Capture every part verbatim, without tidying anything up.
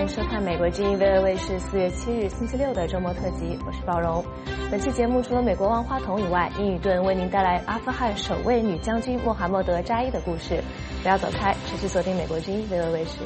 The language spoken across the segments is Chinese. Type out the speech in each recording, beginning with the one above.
迎收看美国之音 V O A 卫视四月七日星期六的周末特辑，我是宝荣。本期节目除了美国万花筒以外，英语顿为您带来阿富汗首位女将军穆罕默德扎伊的故事。不要走开，持续锁定美国之音 V O A 卫视。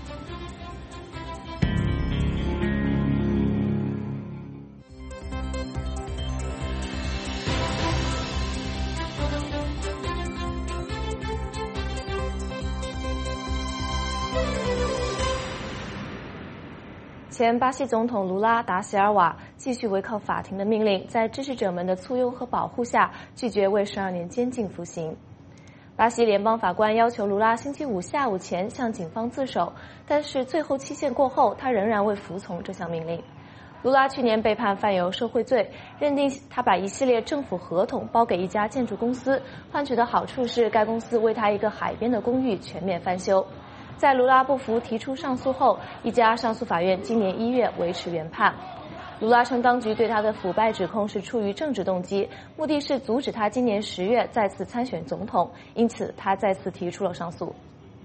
前巴西总统卢拉达席尔瓦继续违抗法庭的命令，在支持者们的簇拥和保护下，拒绝为十二年监禁服刑。巴西联邦法官要求卢拉星期五下午前向警方自首，但是最后期限过后，他仍然未服从这项命令。卢拉去年被判犯有受贿罪，认定他把一系列政府合同包给一家建筑公司，换取的好处是该公司为他一个海边的公寓全面翻修。在卢拉不服提出上诉后，一家上诉法院今年一月维持原判。卢拉称当局对他的腐败指控是出于政治动机，目的是阻止他今年十月再次参选总统，因此他再次提出了上诉。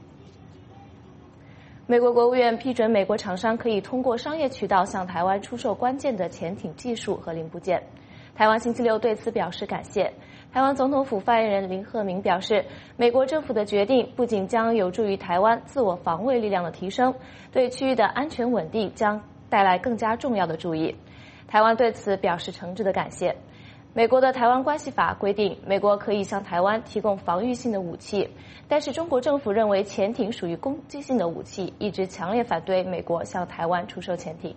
美国国务院批准美国厂商可以通过商业渠道向台湾出售关键的潜艇技术和零部件。台湾星期六对此表示感谢。台湾总统府发言人林鹤鸣表示，美国政府的决定不仅将有助于台湾自我防卫力量的提升，对区域的安全稳定将带来更加重要的注意。台湾对此表示诚挚的感谢。美国的台湾关系法规定，美国可以向台湾提供防御性的武器，但是中国政府认为潜艇属于攻击性的武器，一直强烈反对美国向台湾出售潜艇。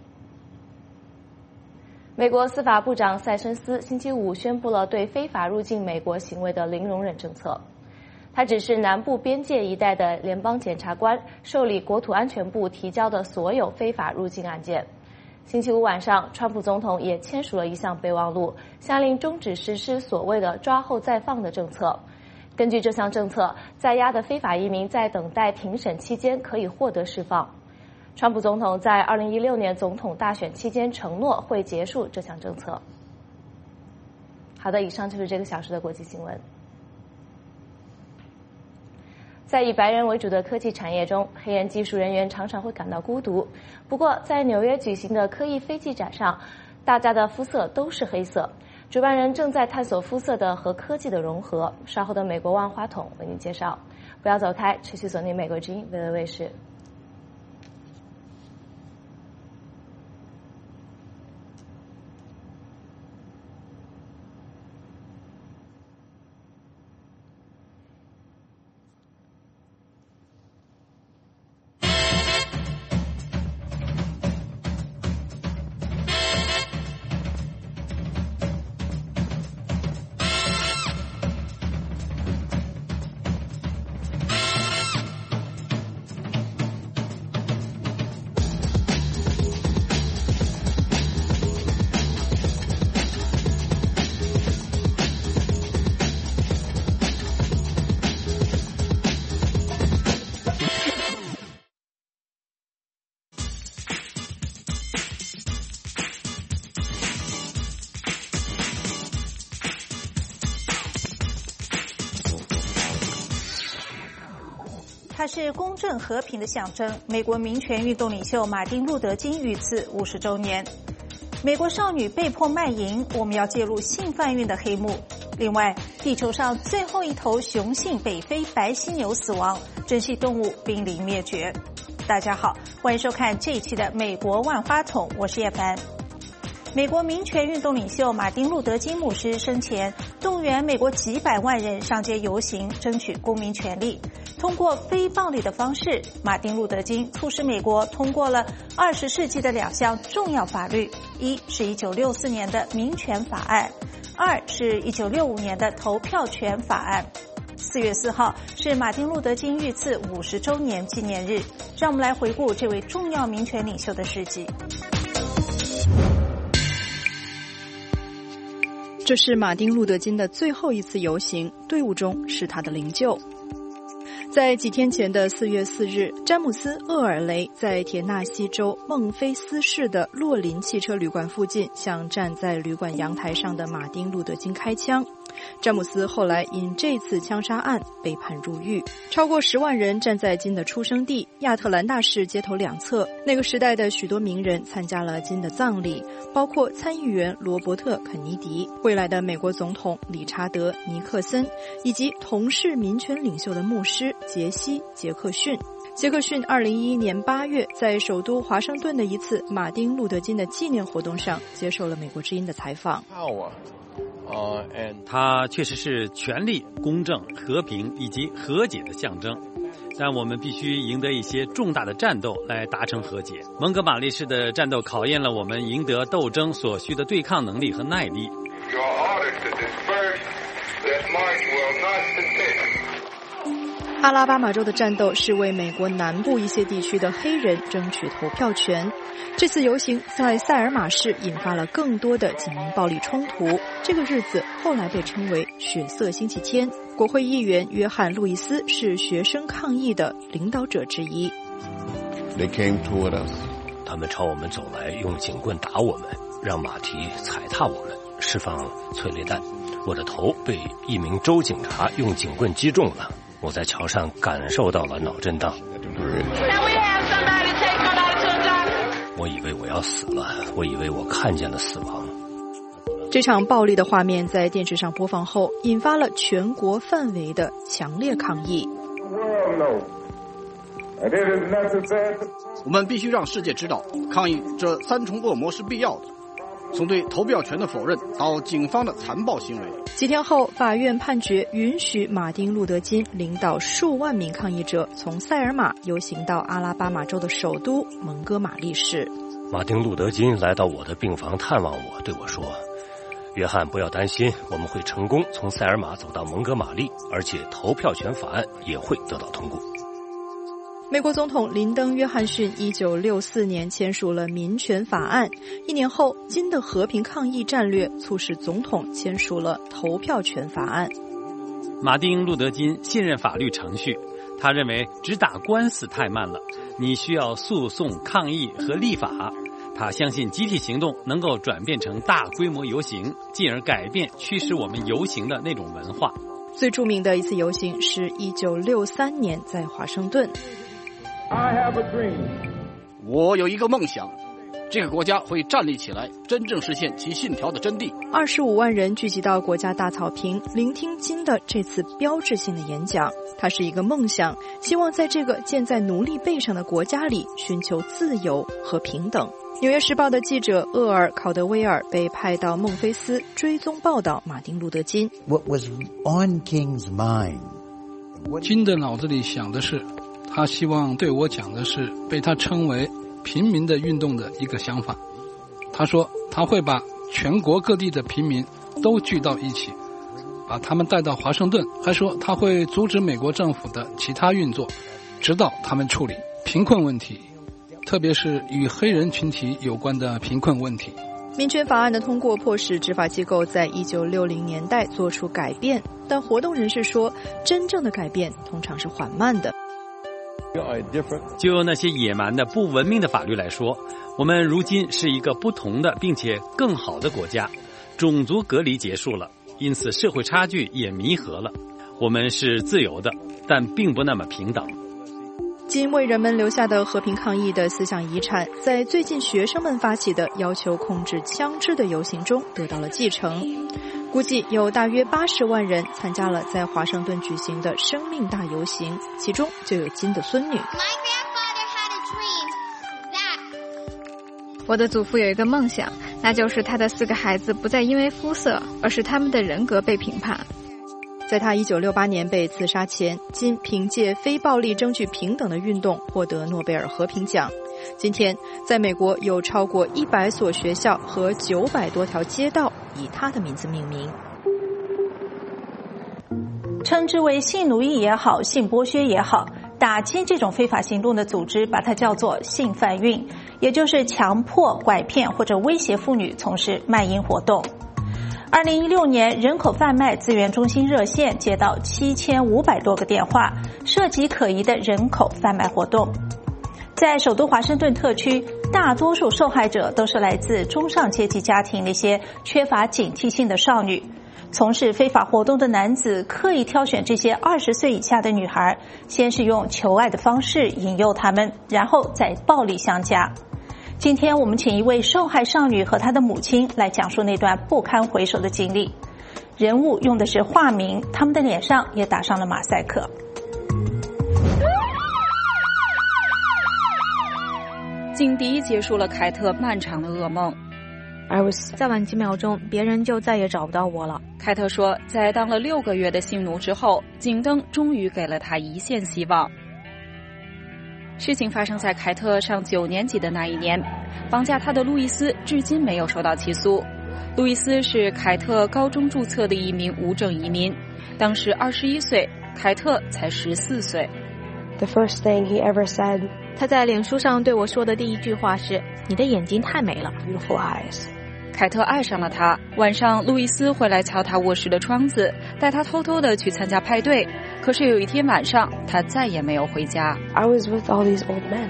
美国司法部长塞申斯星期五宣布了对非法入境美国行为的零容忍政策。他指示南部边界一带的联邦检察官受理国土安全部提交的所有非法入境案件。星期五晚上，川普总统也签署了一项备忘录，下令终止实施所谓的抓后再放的政策。根据这项政策，在押的非法移民在等待庭审期间可以获得释放。川普总统在二零一六年总统大选期间承诺会结束这项政策。好的，以上就是这个小时的国际新闻。在以白人为主的科技产业中，黑人技术人员常常会感到孤独。不过，在纽约举行的科技飞机展上，大家的肤色都是黑色。主办人正在探索肤色的和科技的融合。稍后的美国万花筒为您介绍。不要走开，持续锁定美国之音 V O A 卫视。 它是公正和平的象征。美国民权运动领袖马丁·路德·金遇刺五十周年。美国少女被迫卖淫，我们要介入性贩运的黑幕。另外，地球上最后一头雄性北非白犀牛死亡，珍稀动物濒临灭绝。大家好，欢迎收看这一期的美国万花筒，我是叶凡。美国民权运动领袖马丁·路德·金牧师生前动员美国几百万人上街游行，争取公民权利。通过非暴力的方式，马丁·路德·金促使美国通过了二十世纪的两项重要法律：一是一九六四年的民权法案，二是一九六五年的投票权法案。四月四号是马丁·路德·金遇刺五十周年纪念日，让我们来回顾这位重要民权领袖的事迹。 这是马丁·路德·金的最后一次游行，队伍中是他的灵柩。在几天前的四月四日，詹姆斯·厄尔雷在田纳西州孟菲斯市的洛林汽车旅馆附近向站在旅馆阳台上的马丁·路德·金开枪， 詹姆斯后来因这次枪杀案被判入狱。超过十万人站在金的出生地亚特兰大市街头两侧，那个时代的许多名人参加了金的葬礼，包括参议员罗伯特·肯尼迪、未来的美国总统理查德·尼克森，以及同是民权领袖的牧师杰西·杰克逊。杰克逊二零一一年八月在首都华盛顿的一次马丁·路德·金的纪念活动上接受了美国之音的采访。 它确实是权力、公正、和平以及和解的象征，但我们必须赢得一些重大的战斗来达成和解。蒙哥马利式的战斗考验了我们赢得斗争所需的对抗能力和耐力。 阿拉巴马州的战斗是为美国南部一些地区的黑人争取投票权。这次游行在塞尔玛市引发了更多的警民暴力冲突，这个日子后来被称为血色星期天。国会议员约翰·路易斯是学生抗议的领导者之一。 They came toward us. 他们朝我们走来，用警棍打我们，让马蹄踩踏我们，释放催泪弹。我的头被一名州警察用警棍击中了，我在桥上感受到了脑震荡。我以为我要死了，我以为我看见了死亡。 这场暴力的画面在电视上播放后，引发了全国范围的强烈抗议。 我们必须让世界知道，抗议这三重恶魔是必要的。从对投票权的否认到警方的残暴行为。 几天后，法院判决允许马丁·路德·金领导数万名抗议者从塞尔玛游行到阿拉巴马州的首都蒙哥马利市。 马丁·路德·金来到我的病房探望我，对我说：“约翰，不要担心，我们会成功从塞尔玛走到蒙哥马利，而且投票权法案也会得到通过。” 美国总统林登·约翰逊一九六四年签署了民权法案，一年后，金的和平抗议战略促使总统签署了投票权法案。 马丁·路德·金信任法律程序，他认为只打官司太慢了，你需要诉讼、抗议和立法。他相信集体行动能够转变成大规模游行，进而改变驱使我们游行的那种文化。 最著名的一次游行是一九六三年在华盛顿。 I have a dream. 我有一个梦想，这个国家会站立起来，真正实现其信条的真谛。 二十五万人聚集到国家大草坪，聆听金的这次标志性的演讲。它是一个梦想，希望在这个建在奴隶背上的国家里寻求自由和平等。纽约时报的记者厄尔·考德威尔被派到孟菲斯追踪报道马丁·路德·金。 What was on King's mind? 金的脑子里想的是，他希望对我讲的是被他称为平民的运动的一个想法。他说他会把全国各地的平民都聚到一起，把他们带到华盛顿，还说他会阻止美国政府的其他运作，直到他们处理贫困问题，特别是与黑人群体有关的贫困问题。 民权法案的通过迫使执法机构在一九六零年代做出改变，但活动人士说，真正的改变通常是缓慢的。 就那些野蛮的、不文明的法律来说，我们如今是一个不同的并且更好的国家。种族隔离结束了，因此社会差距也弥合了。我们是自由的，但并不那么平等。 金为人们留下的和平抗议的思想遗产，在最近学生们发起的要求控制枪支的游行中得到了继承。估计有大约八十万人参加了在华盛顿举行的生命大游行，其中就有金的孙女。 我的祖父有一个梦想，那就是他的四个孩子不再因为肤色，而是他们的人格被评判。 在他一九六八年被刺杀前，金凭借非暴力争取平等的运动获得诺贝尔和平奖。今天，在美国有超过一百所学校和九百多条街道以他的名字命名。 称之为性奴役也好，性剥削也好，打击这种非法行动的组织把它叫做性贩运，也就是强迫、拐骗或者威胁妇女从事卖淫活动。二零一六年，人口贩卖资源中心热线接到七千五百多个电话，涉及可疑的人口贩卖活动。在首都华盛顿特区，大多数受害者都是来自中上阶级家庭那些缺乏警惕性的少女。 从事非法活动的男子刻意挑选这些二十岁以下的女孩，先是用求爱的方式引诱她们，然后再暴力相加。今天我们请一位受害少女和她的母亲来讲述那段不堪回首的经历。人物用的是化名，他们的脸上也打上了马赛克。 警笛结束了凯特漫长的噩梦。 I was 再晚几秒钟，别人就再也找不到我了。 凯特说，在当了六个月的性奴之后，警灯终于给了他一线希望。事情发生在凯特上九年级的那一年，绑架他的路易斯至今没有受到起诉。路易斯是凯特高中注册的一名无证移民，当时二十一岁，凯特才十四岁。 The first thing he ever said， 他在脸书上对我说的第一句话是：“你的眼睛太美了 ，beautiful eyes。” 凯特爱上了他。晚上，路易斯会来敲他卧室的窗子，带他偷偷的去参加派对。可是有一天晚上，他再也没有回家。 I was with all these old men.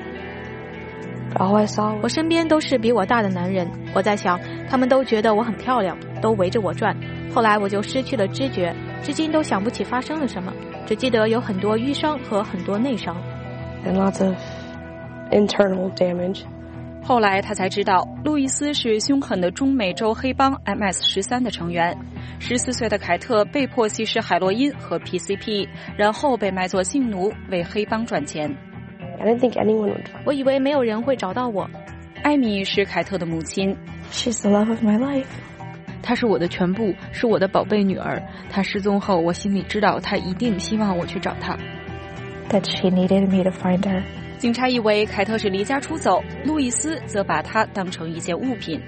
All I saw， 我身边都是比我大的男人。我在想，他们都觉得我很漂亮，都围着我转。后来我就失去了知觉，至今都想不起发生了什么，只记得有很多淤伤和很多内伤。And lots of internal damage。 后来他才知道，路易斯是凶狠的中美洲黑帮 M S 十三 的成员。十四岁的凯特被迫吸食海洛因和 P C P， 然后被卖作性奴，为黑帮赚钱。 I didn't think anyone would find. 我以为没有人会找到我。 艾米是凯特的母亲。 She's the love of my life。 她是我的全部，是我的宝贝女儿。她失踪后，我心里知道她一定希望我去找她。 That she needed me to find her。 警察以为凯特是离家出走，路易斯则把她当成一件物品。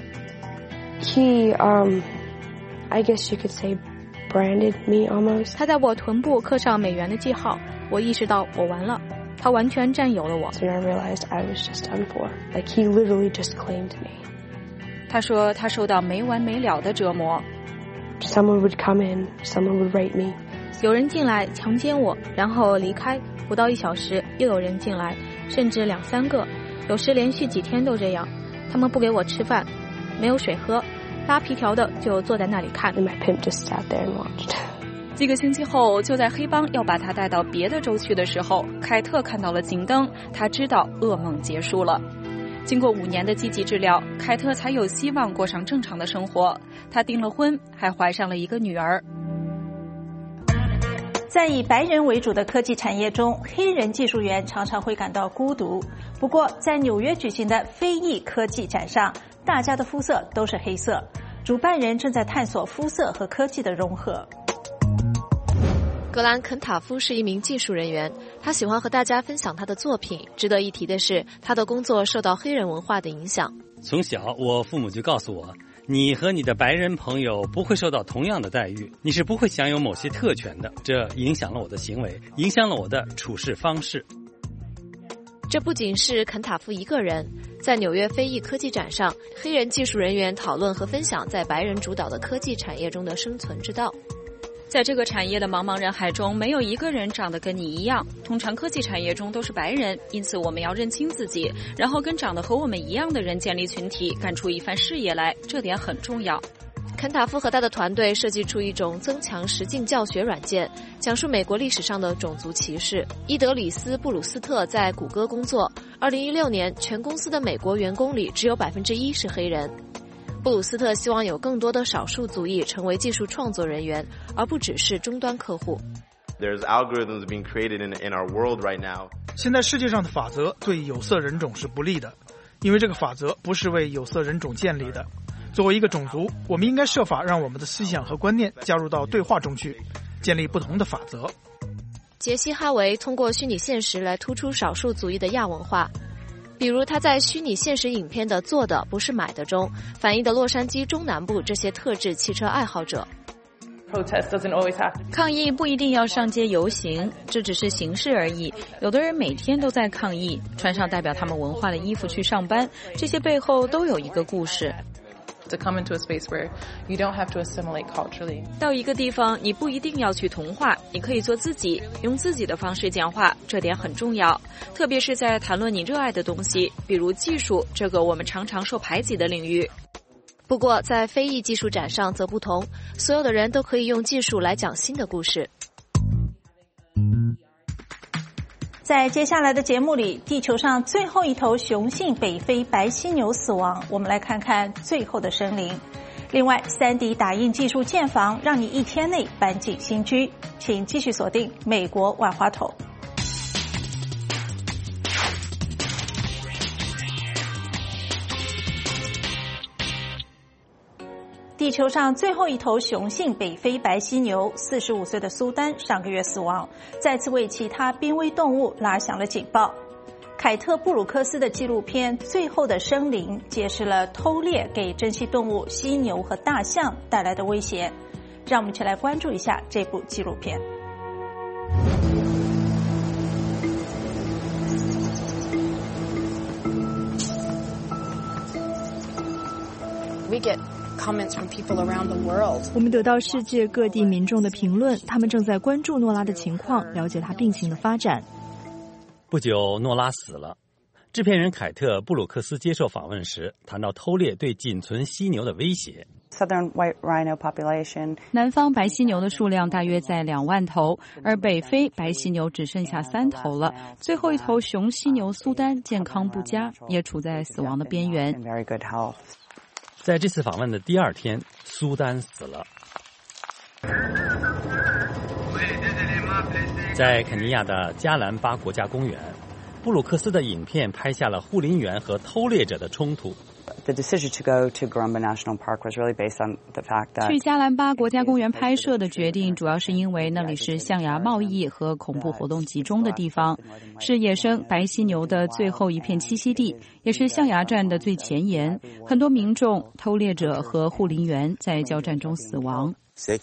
He, um, I guess you could say, branded me almost。他在我臀部刻上美元的记号，我意识到我完了。他完全占有了我。So I realized I was just done for. Like he literally just claimed me. 他说他受到没完没了的折磨。 Someone would come in, someone would rape me. 有人进来强奸我，然后离开，不到一小时又有人进来，甚至两三个，有时连续几天都这样。他们不给我吃饭，没有水喝，拉皮条的就坐在那里看。And my pimp just sat there and watched. 几个星期后，就在黑帮要把他带到别的州去的时候，凯特看到了警灯，他知道噩梦结束了。经过五年的积极治疗，凯特才有希望过上正常的生活。他订了婚，还怀上了一个女儿。 在以白人为主的科技产业中，黑人技术员常常会感到孤独。不过，在纽约举行的非裔科技展上，大家的肤色都是黑色。主办人正在探索肤色和科技的融合。 格兰·肯塔夫是一名技术人员，他喜欢和大家分享他的作品。值得一提的是，他的工作受到黑人文化的影响。 从小，我父母就告诉我，你和你的白人朋友不会受到同样的待遇，你是不会享有某些特权的。这影响了我的行为，影响了我的处事方式。 这不仅是肯塔夫一个人，在纽约非裔科技展上，黑人技术人员讨论和分享在白人主导的科技产业中的生存之道。 在这个产业的茫茫人海中，没有一个人长得跟你一样。通常科技产业中都是白人，因此我们要认清自己，然后跟长得和我们一样的人建立群体，干出一番事业来，这点很重要。 肯塔夫和他的团队设计出一种增强实境教学软件，讲述美国历史上的种族歧视。伊德里斯·布鲁斯特在谷歌工作，二零一六年全公司的美国员工里只有百分之一是黑人。布鲁斯特希望有更多的少数族裔成为技术创作人员，而不只是终端客户。 There's algorithms being created in, in our world right now. 现在世界上的法则对有色人种是不利的，因为这个法则不是为有色人种建立的。作为一个种族，我们应该设法让我们的思想和观念加入到对话中去，建立不同的法则。 杰西·哈维通过虚拟现实来突出少数族裔的亚文化。比如他在虚拟现实影片的做的不是买的中反映的洛杉矶中南部这些特质汽车爱好者。 抗议不一定要上街游行，这只是形式而已。有的人每天都在抗议，穿上代表他们文化的衣服去上班，这些背后都有一个故事。 To come into a space where you don't have to assimilate culturally. 到一个地方，你不一定要去同化，你可以做自己，用自己的方式讲话，这点很重要。特别是在谈论你热爱的东西，比如技术这个我们常常受排挤的领域。 不过在非裔技术展上则不同，所有的人都可以用技术来讲新的故事。 在接下来的节目里，地球上最后一头雄性北非白犀牛死亡，我们来看看最后的生灵。另外 三 D 打印技术建房，让你一天内搬进新居。请继续锁定美国万花筒。地球上最后一头雄性北非白犀牛，四十五岁的苏丹上个月死亡，再次为其他濒危动物拉响了警报。凯特·布鲁克斯的纪录片《最后的生灵》揭示了偷猎给珍稀动物犀牛和大象带来的威胁。让我们一起来关注一下这部纪录片。 We get comments from people around the world. 我们得到世界各地民众的评论，他们正在关注诺拉的情况，了解他病情的发展。 不久，诺拉死了。制片人凯特·布鲁克斯接受访问时谈到偷猎对仅存犀牛的威胁。 Southern white rhino population. 南方白犀牛的数量大约在两万头，而北非白犀牛只剩下三头了。最后一头雄犀牛苏丹健康不佳，也处在死亡的边缘。 在这次访问的第二天，苏丹死了。在肯尼亚的加兰巴国家公园，布鲁克斯的影片拍下了护林员和偷猎者的冲突。 The decision to go to Garamba National Park was really based on the fact that 去加兰巴国家公园拍摄的决定，主要是因为那里是象牙贸易和恐怖活动集中的地方，是野生白犀牛的最后一片栖息地，也是象牙战的最前沿。很多民众、偷猎者和护林员在交战中死亡。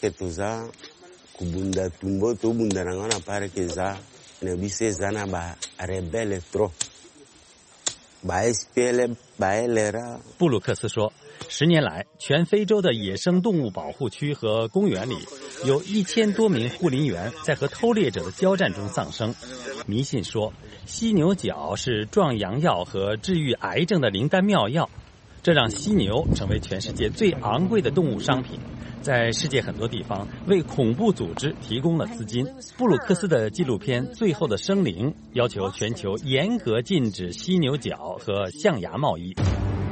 布鲁克斯说，十年来，全非洲的野生动物保护区和公园里，有一千多名护林员在和偷猎者的交战中丧生。迷信说，犀牛角是壮阳药和治愈癌症的灵丹妙药，这让犀牛成为全世界最昂贵的动物商品，在世界很多地方为恐怖组织提供了资金。布鲁克斯的纪录片《最后的生灵》要求全球严格禁止犀牛角和象牙贸易。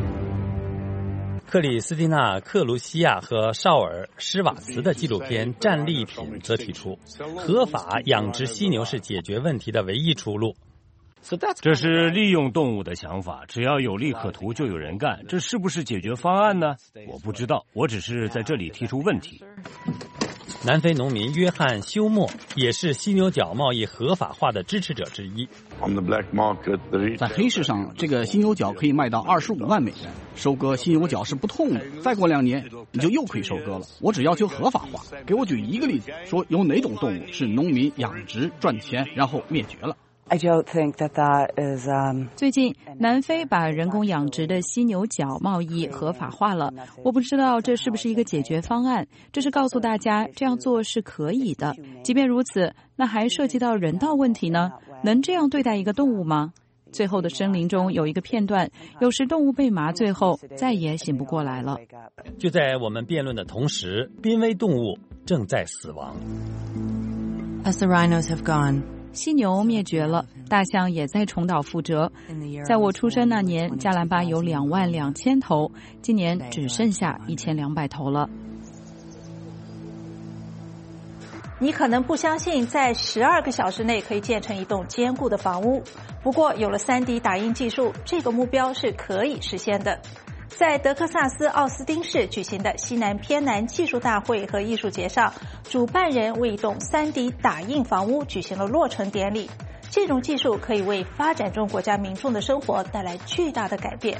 克里斯蒂娜·克卢西亚和绍尔·施瓦茨的纪录片《战利品》则提出，合法养殖犀牛是解决问题的唯一出路。 这是利用动物的想法，只要有利可图就有人干，这是不是解决方案呢？我不知道，我只是在这里提出问题。 南非农民约翰·休默也是犀牛角贸易合法化的支持者之一。 在黑市上，这个犀牛角可以卖到二十五万美元。收割犀牛角是不痛的，再过两年你就又可以收割了。我只要求合法化。给我举一个例子，说有哪种动物是农民养殖赚钱，然后灭绝了。 I don't think that that is, um... 最近，南非把人工养殖的犀牛角贸易合法化了。我不知道这是不是一个解决方案，这是告诉大家这样做是可以的。即便如此，那还涉及到人道问题呢？能这样对待一个动物吗？最后的生灵中有一个片段，有时动物被麻醉后再也醒不过来了。 就在我们辩论的同时，濒危动物正在死亡。 As the rhinos have gone, 犀牛灭绝了，大象也在重蹈覆辙。在我出生那年，加兰巴有两万两千头，今年只剩下一千两百头了。 你可能不相信，在十二个小时内可以建成一栋坚固的房屋。不过，有了 三 D 打印技术，这个目标是可以实现的。在德克萨斯奥斯汀市举行的西南偏南技术大会和艺术节上，主办人为一栋 三 D 打印房屋举行了落成典礼。这种技术可以为发展中国家民众的生活带来巨大的改变。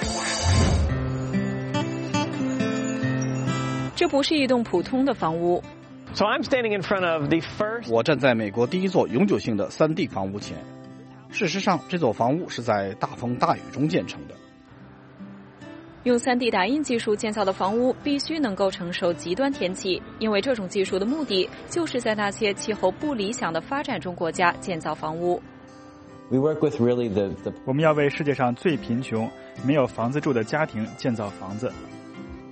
这不是一栋普通的房屋。 So I'm standing in front of the first... 我站在美国第一座永久性的 三 D 房屋前。事实上，这座房屋是在大风大雨中建成的。 用 三 D 打印技术建造的房屋必须能够承受极端天气，因为这种技术的目的就是在那些气候不理想的发展中国家建造房屋。 我们要为世界上最贫穷、没有房子住的家庭建造房子。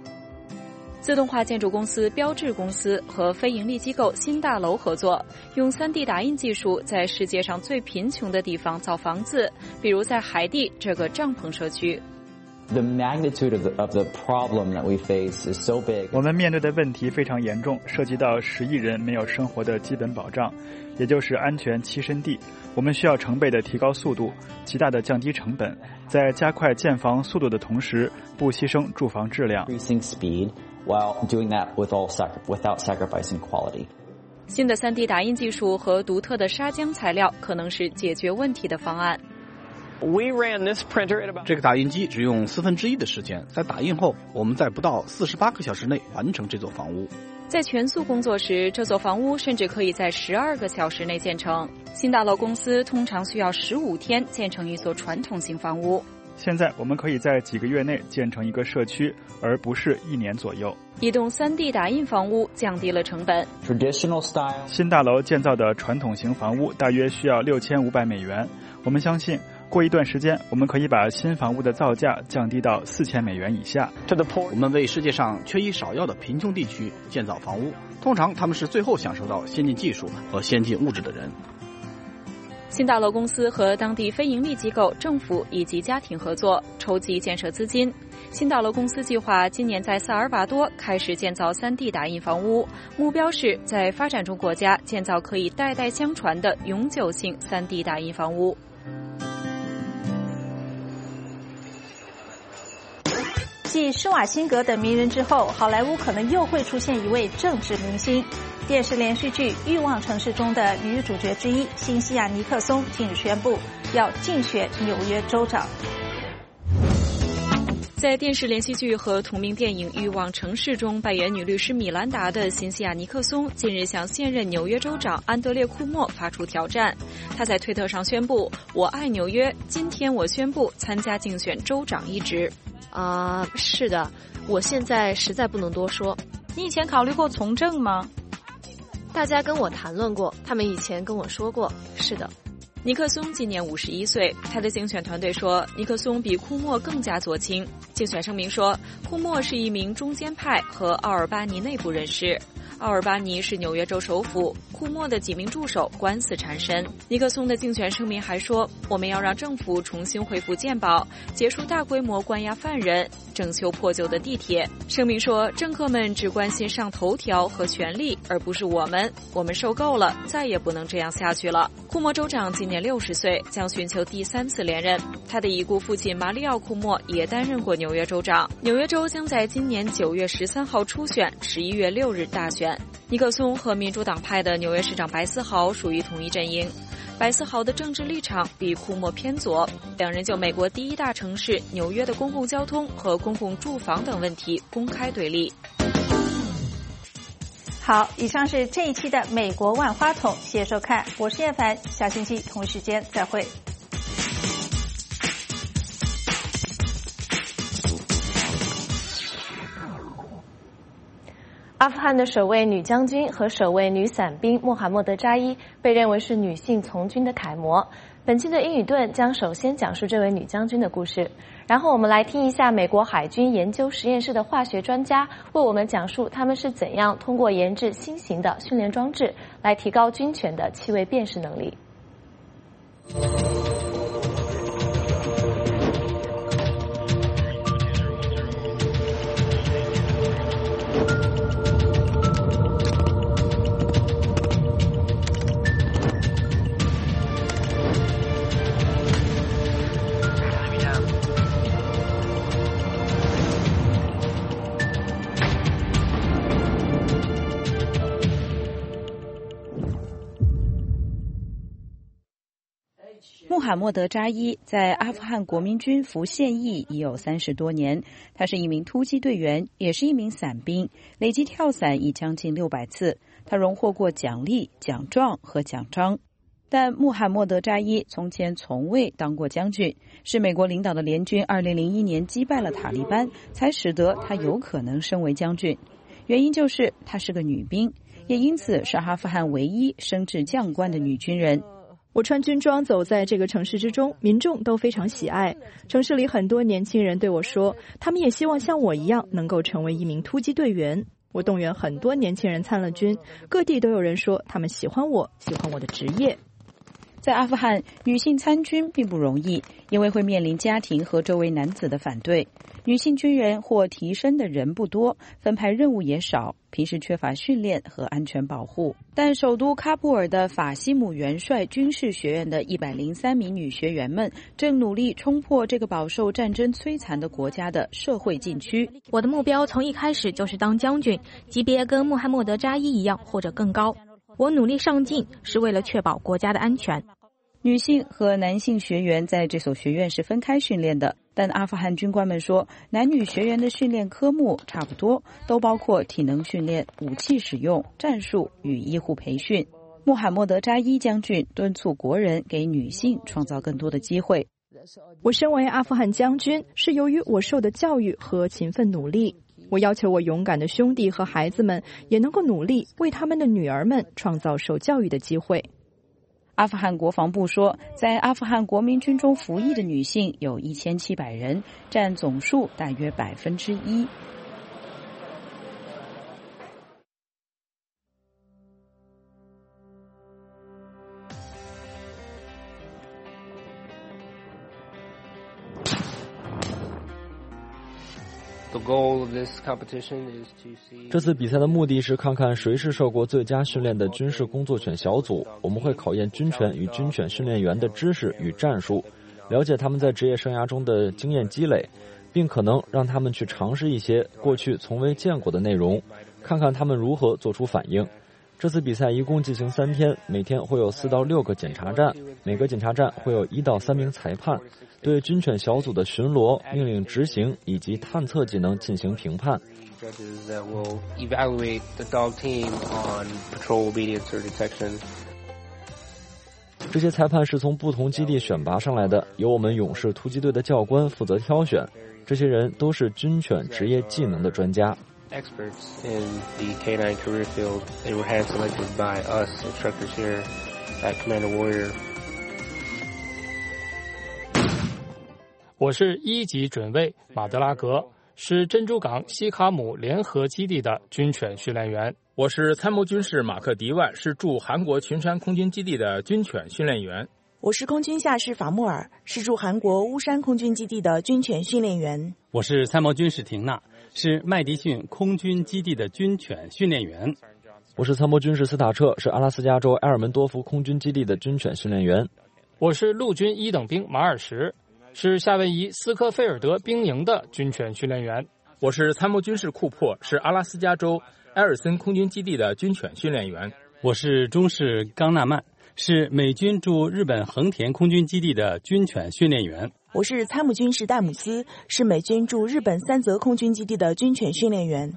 自动化建筑公司标致公司和非盈利机构新大楼合作，用 三 D 打印技術在世界上最贫窮的地方造房子，比如在海地这个帐篷社区。 The magnitude of the, of the problem that we face is so big. 我们面对的问题非常严重，涉及到十亿人没有生活的基本保障，也就是安全栖身地。我们需要成倍的提高速度，极大的降低成本，在加快建房速度的同时，不牺牲住房质量。 Increasing speed while doing that with all sacri- without sacrificing quality. 新的 三 D 打印技术和独特的砂浆材料可能是解决问题的方案。 We ran this printer at about... 这个打印机只用四分之一的时间，在打印后，我们在不到四十八个小时内完成这座房屋。 在全速工作时，这座房屋甚至可以在十二个小时内建成。新大楼公司通常需要十五天建成一所传统型房屋。 现在我们可以在几个月内建成一个社区，而不是一年左右。 移动 三 D 打印房屋降低了成本。 Traditional style. 新大楼建造的传统型房屋大约需要六千五百美元。我们相信，过一段时间，我们可以把新房屋的造价降低到四千美元以下。 我们为世界上缺医少药的贫穷地区建造房屋，通常他们是最后享受到先进技术和先进物质的人。 新大楼公司和当地非盈利机构、政府以及家庭合作，筹集建设资金。新大楼公司计划今年在萨尔瓦多开始建造 三 D 打印房屋，目标是在发展中国家建造可以代代相传的永久性 三 D 打印房屋。 继施瓦辛格等名人之后，好莱坞可能又会出现一位政治明星。电视连续剧《欲望城市》中的女主角之一辛西娅·尼克松近日宣布要竞选纽约州长。 在电视连续剧和同名电影《欲望城市》中扮演女律师米兰达的辛西娅·尼克松近日向现任纽约州长安德烈·库莫发出挑战。他在推特上宣布：“我爱纽约，今天我宣布参加竞选州长一职。” 啊、呃，是的，我现在实在不能多说。 你以前考虑过从政吗？ 大家跟我谈论过，他们以前跟我说过。是的。 尼克松今年五十一岁，他的竞选团队说，尼克松比库莫更加左倾。竞选声明说，库莫是一名中间派和奥尔巴尼内部人士。奥尔巴尼是纽约州首府，库莫的几名助手官司缠身。尼克松的竞选声明还说，我们要让政府重新恢复健保，结束大规模关押犯人，整修破旧的地铁。声明说，政客们只关心上头条和权力，而不是我们。我们受够了，再也不能这样下去了。库莫州长今年六十岁，将寻求第三次连任。他的已故父亲马里奥·库莫也担任过纽约州长。纽约州将在今年九月十三号初选，十一月六日大选。尼克松和民主党派的纽约市长白思豪属于同一阵营。白思豪的政治立场比库莫偏左，两人就美国第一大城市纽约的公共交通和公共住房等问题公开对立。 好，以上是这一期的美国万花筒，谢谢收看，我是叶凡，下星期同一时间再会。 阿富汗的首位女将军和首位女伞兵穆罕默德扎伊被认为是女性从军的楷模。本期的英语盾将首先讲述这位女将军的故事，然后我们来听一下美国海军研究实验室的化学专家为我们讲述他们是怎样通过研制新型的训练装置来提高军犬的气味辨识能力。 穆罕默德扎伊在阿富汗国民军服现役已有三十多年，他是一名突击队员，也是一名伞兵，累计跳伞已将近六百次。他荣获过奖励、奖状和奖章。但穆罕默德扎伊从前从未当过将军，是美国领导的联军二零零一年击败了塔利班，才使得他有可能升为将军。原因就是她是个女兵，也因此是阿富汗唯一升至将官的女军人。 我穿军装走在这个城市之中，民众都非常喜爱。城市里很多年轻人对我说，他们也希望像我一样能够成为一名突击队员。我动员很多年轻人参了军，各地都有人说他们喜欢我，喜欢我的职业。 在阿富汗，女性参军并不容易，因为会面临家庭和周围男子的反对。女性军人或提升的人不多，分派任务也少，平时缺乏训练和安全保护。但首都喀布尔的法西姆元帅军事学院的一百零三名女学员们，正努力冲破这个饱受战争摧残的国家的社会禁区。 我的目标从一开始就是当将军，级别跟穆罕默德扎伊一样或者更高。我努力上进，是为了确保国家的安全。 女性和男性学员在这所学院是分开训练的，但阿富汗军官们说，男女学员的训练科目差不多，都包括体能训练、武器使用、战术与医护培训。穆罕默德扎伊将军敦促国人给女性创造更多的机会。 我身为阿富汗将军，是由于我受的教育和勤奋努力。我要求我勇敢的兄弟和孩子们也能够努力，为他们的女儿们创造受教育的机会。 阿富汗国防部说，在阿富汗国民军中服役的女性有一千七百人，占总数大约百分之一。 这次比赛的目的是看看谁是受过最佳训练的军事工作犬小组。我们会考验军犬与军犬训练员的知识与战术，了解他们在职业生涯中的经验积累，并可能让他们去尝试一些过去从未见过的内容，看看他们如何做出反应。这次比赛一共进行三天，每天会有四到六个检查站，每个检查站会有一到三名裁判，对军犬小组的巡逻、命令执行以及探测技能进行评判。这些裁判是从不同基地选拔上来的，由我们勇士突击队的教官负责挑选。这些人都是军犬职业技能的专家。 Experts in the K nine career field, they were hand selected by us instructors here at Commander Warrior. 我是一级准尉马德拉格，是珍珠港西卡姆联合基地的军犬训练员。 我是参谋军士马克迪万，是驻韩国群山空军基地的军犬训练员。 我是空军下士法穆尔，是驻韩国乌山空军基地的军犬训练员。 我是参谋军士廷娜，是麦迪逊空军基地的军犬训练员。 我是参谋军士斯塔彻，是阿拉斯加州埃尔门多夫空军基地的军犬训练员。 我是陆军一等兵马尔什，是夏威夷斯科菲尔德兵营的军犬训练员。 我是参谋军士库珀，是阿拉斯加州埃尔森空军基地的军犬训练员。 我是中士冈纳曼，是美军驻日本横田空军基地的军犬训练员。 我是参谋军士戴姆斯，是美军驻日本三泽空军基地的军犬训练员。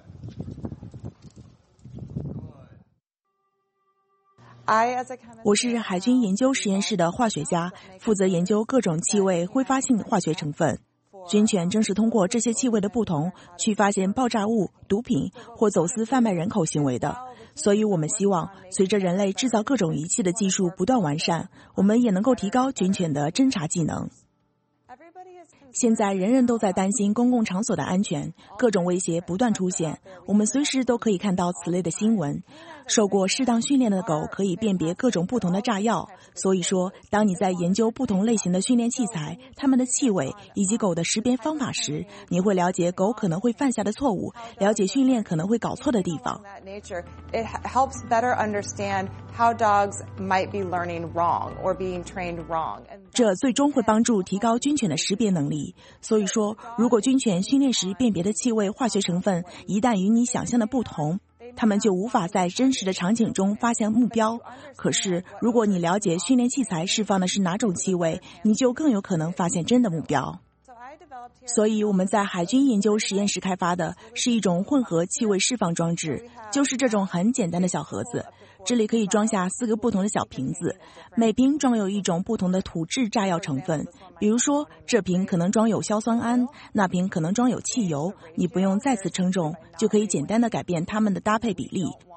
我是海军研究实验室的化学家，负责研究各种气味挥发性化学成分。军犬正是通过这些气味的不同，去发现爆炸物、毒品或走私贩卖人口行为的。所以我们希望，随着人类制造各种仪器的技术不断完善，我们也能够提高军犬的侦察技能。现在人人都在担心公共场所的安全，各种威胁不断出现，我们随时都可以看到此类的新闻。受过适当训练的狗可以辨别各种不同的炸药，所以说当你在研究不同类型的训练器材、它们的气味以及狗的识别方法时，你会了解狗可能会犯下的错误，了解训练可能会搞错的地方。 It helps better understand how dogs might be learning wrong or being trained wrong. 这最终会帮助提高军犬的识别能力。所以说，如果军犬训练时辨别的气味化学成分一旦与你想象的不同，他们就无法在真实的场景中发现目标。可是，如果你了解训练器材释放的是哪种气味，你就更有可能发现真的目标。所以我们在海军研究实验室开发的是一种混合气味释放装置，就是这种很简单的小盒子，这里可以装下四个不同的小瓶子，每瓶装有一种不同的土制炸药成分。比如说，这瓶可能装有硝酸铵，那瓶可能装有汽油，你不用再次称重，就可以简单的改变它们的搭配比例。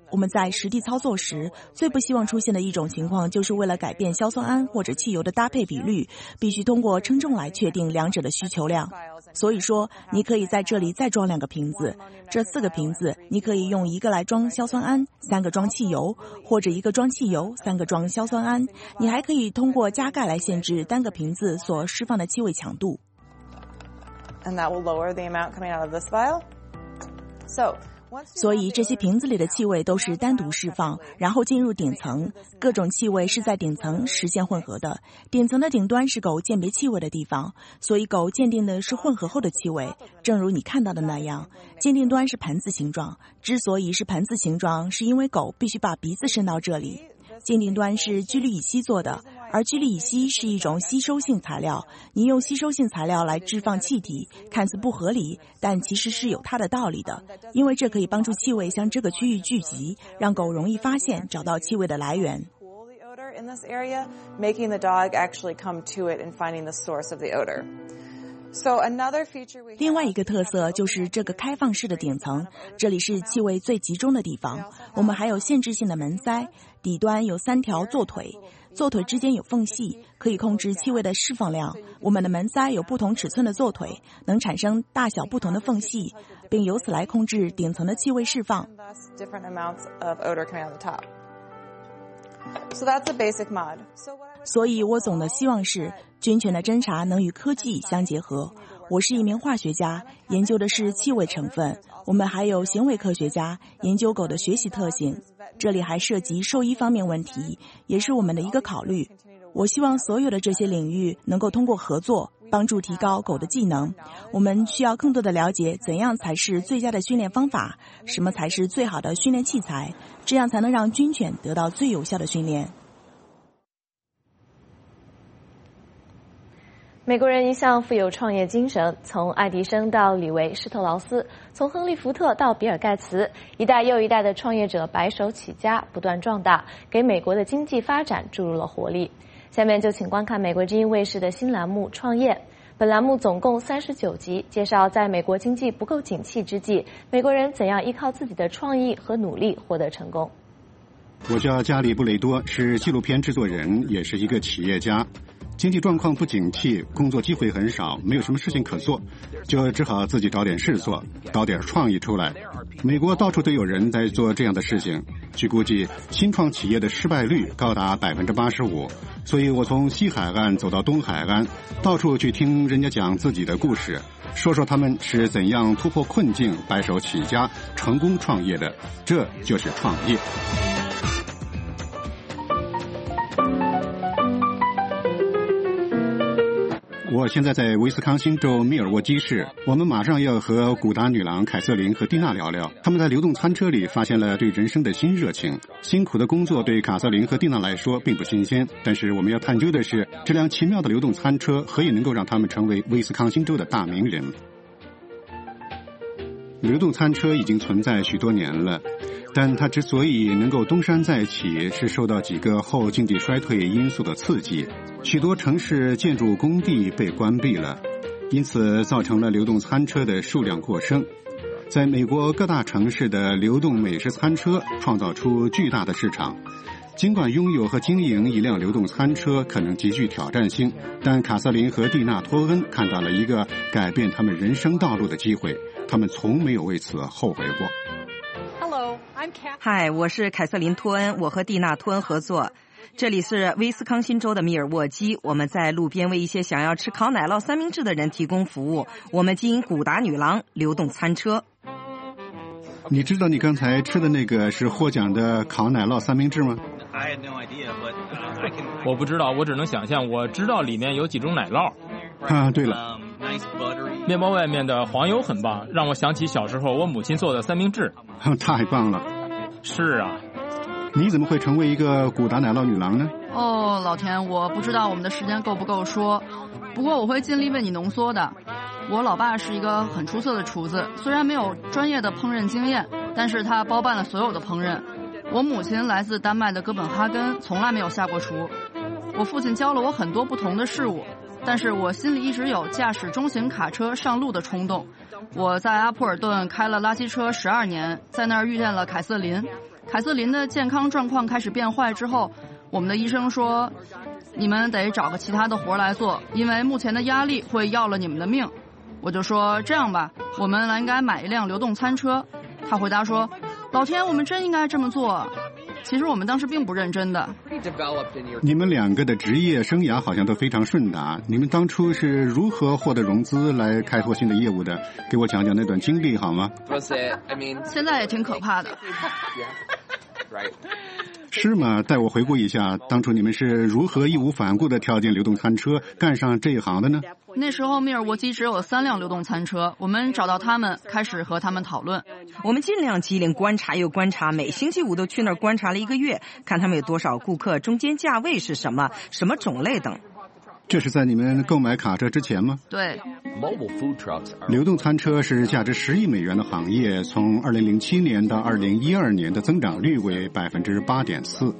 我们在实地操作时，最不希望出现的一种情况，就是为了改变硝酸铵或者汽油的搭配比率，必须通过称重来确定两者的需求量。所以说，你可以在这里再装两个瓶子，这四个瓶子，你可以用一个来装硝酸铵，三个装汽油，或者一个装汽油，三个装硝酸铵。你还可以通过加盖来限制单个瓶子所释放的气味强度。 And that will lower the amount coming out of this vial. So, 所以这些瓶子里的气味都是单独释放，然后进入顶层，各种气味是在顶层实现混合的。顶层的顶端是狗鉴别气味的地方，所以狗鉴定的是混合后的气味，正如你看到的那样。鉴定端是盘子形状，之所以是盘子形状，是因为狗必须把鼻子伸到这里。鉴定端是聚氯乙烯做的，而聚氯乙烯是一种吸收性材料，你用吸收性材料来置放气体，看似不合理，但其实是有它的道理的，因为这可以帮助气味向这个区域聚集，让狗容易发现找到气味的来源。 in this area, making the dog actually come to it and finding the source of the odor. So another feature we 另外一个特色就是这个开放式的顶层，这里是气味最集中的地方。我们还有限制性的门塞，底端有三条坐腿，坐腿之间有缝隙，可以控制气味的释放量。我们的门塞有不同尺寸的坐腿，能产生大小不同的缝隙，并由此来控制顶层的气味释放。 different amounts of odor coming out of the top. So that's a basic mod. 所以我总的希望是菌群的侦查能与科技相结合。我是一名化学家，研究的是气味成分。我们还有行为科学家，研究狗的学习特性。这里还涉及兽医方面问题，也是我们的一个考虑。我希望所有的这些领域能够通过合作帮助提高狗的技能。我们需要更多的了解怎样才是最佳的训练方法，什么才是最好的训练器材，这样才能让军犬得到最有效的训练。 美国人一向富有创业精神，从爱迪生到李维、施特劳斯，从亨利·福特到比尔·盖茨，一代又一代的创业者白手起家，不断壮大，给美国的经济发展注入了活力。下面就请观看美国之音卫视的新栏目《创业》。本栏目总共三十九集，介绍在美国经济不够景气之际，美国人怎样依靠自己的创意和努力获得成功。 我叫加里·布雷多，是纪录片制作人，也是一个企业家。经济状况不景气，工作机会很少，没有什么事情可做，就只好自己找点事做，搞点创意出来。美国到处都有人在做这样的事情，据估计新创企业的失败率高达百分之八十五。所以我从西海岸走到东海岸，到处去听人家讲自己的故事，说说他们是怎样突破困境，白手起家，成功创业的。这就是创业。我现在在威斯康星州密尔沃基市，我们马上要和古达女郎凯瑟琳和蒂娜聊聊。他们在流动餐车里发现了对人生的新热情。辛苦的工作对凯瑟琳和蒂娜来说并不新鲜，但是我们要探究的是，这辆奇妙的流动餐车何以能够让他们成为威斯康星州的大名人。流动餐车已经存在许多年了，但它之所以能够东山再起，是受到几个后经济衰退因素的刺激。许多城市建筑工地被关闭了，因此造成了流动餐车的数量过剩。在美国各大城市的流动美食餐车创造出巨大的市场。尽管拥有和经营一辆流动餐车可能极具挑战性，但卡瑟琳和蒂娜托恩看到了一个改变他们人生道路的机会，他们从没有为此后悔过。 嗨，我是凯瑟琳·托恩，我和蒂娜·托恩合作。这里是威斯康星州的密尔沃基，我们在路边为一些想要吃烤奶酪三明治的人提供服务。我们经营古达女郎流动餐车。 你知道你刚才吃的那个是获奖的烤奶酪三明治吗？ 我不知道，我只能想象。我知道里面有几种奶酪。 啊，对了， 面包外面的黄油很棒，让我想起小时候我母亲做的三明治。 太棒了。 是啊。 你怎么会成为一个古达奶酪女郎呢？ 哦，老田，我不知道我们的时间够不够说，不过我会尽力为你浓缩的。我老爸是一个很出色的厨子，虽然没有专业的烹饪经验，但是他包办了所有的烹饪。我母亲来自丹麦的哥本哈根，从来没有下过厨。我父亲教了我很多不同的事物，但是我心里一直有驾驶中型卡车上路的冲动。我在阿普尔顿开了垃圾车十二年，在那儿遇见了凯瑟琳。 凯瑟琳的健康状况开始变坏之后，我们的医生说，你们得找个其他的活来做，因为目前的压力会要了你们的命。我就说这样吧，我们应该买一辆流动餐车。他回答说，老天，我们真应该这么做。其实我们当时并不认真的。 你们两个的职业生涯好像都非常顺达，你们当初是如何获得融资来开拓新的业务的？给我讲讲那段经历好吗？ 现在也挺可怕的。 是吗？带我回顾一下，当初你们是如何义无反顾地跳进流动餐车，干上这一行的呢？ 那时候密尔沃基只有三辆流动餐车，我们找到他们，开始和他们讨论。 我们尽量机灵，观察又观察，每星期五都去那儿观察了一个月，看他们有多少顾客，中间价位是什么，什么种类等。 这是在你们购买卡车之前吗？ 对。 流动餐车是价值十亿美元的行业，从二零零七年到二零一二年的增长率为百分之八点四。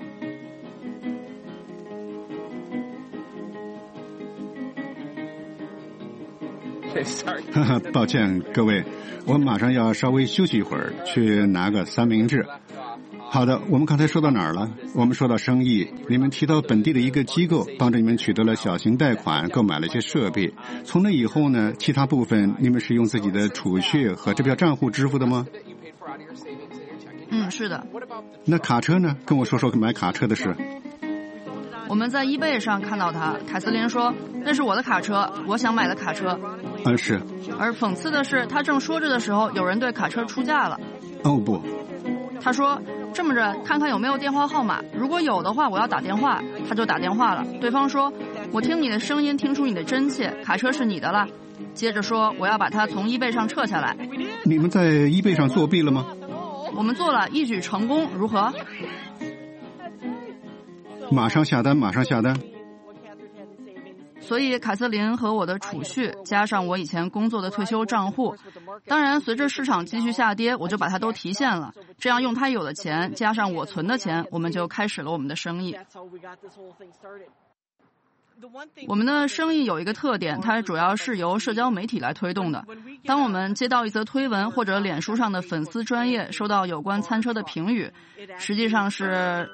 抱歉，各位，我马上要稍微休息一会儿，去拿个三明治。好的，我们刚才说到哪儿了？我们说到生意，你们提到本地的一个机构帮着你们取得了小型贷款，购买了一些设备。从那以后呢，其他部分你们是用自己的储蓄和支票账户支付的吗？ 嗯，是的。 那卡车呢？跟我说说买卡车的事。 我们在 eBay 上看到它，凯瑟琳说那是我的卡车，我想买的卡车。 嗯，是。 而讽刺的是，他正说着的时候，有人对卡车出价了。 哦不。 他说这么着，看看有没有电话号码，如果有的话我要打电话。他就打电话了，对方说我听你的声音听出你的真切，卡车是你的了。接着说我要把它从 eBay 上撤下来。 你们在 eBay 上作弊了吗？ 我们做了，一举成功，如何？ 马上下单，马上下单。 所以凯瑟琳和我的储蓄加上我以前工作的退休账户，当然随着市场继续下跌，我就把它都提现了，这样用他有的钱加上我存的钱，我们就开始了我们的生意。我们的生意有一个特点，它主要是由社交媒体来推动的。当我们接到一则推文或者脸书上的粉丝专页收到有关餐车的评语，实际上是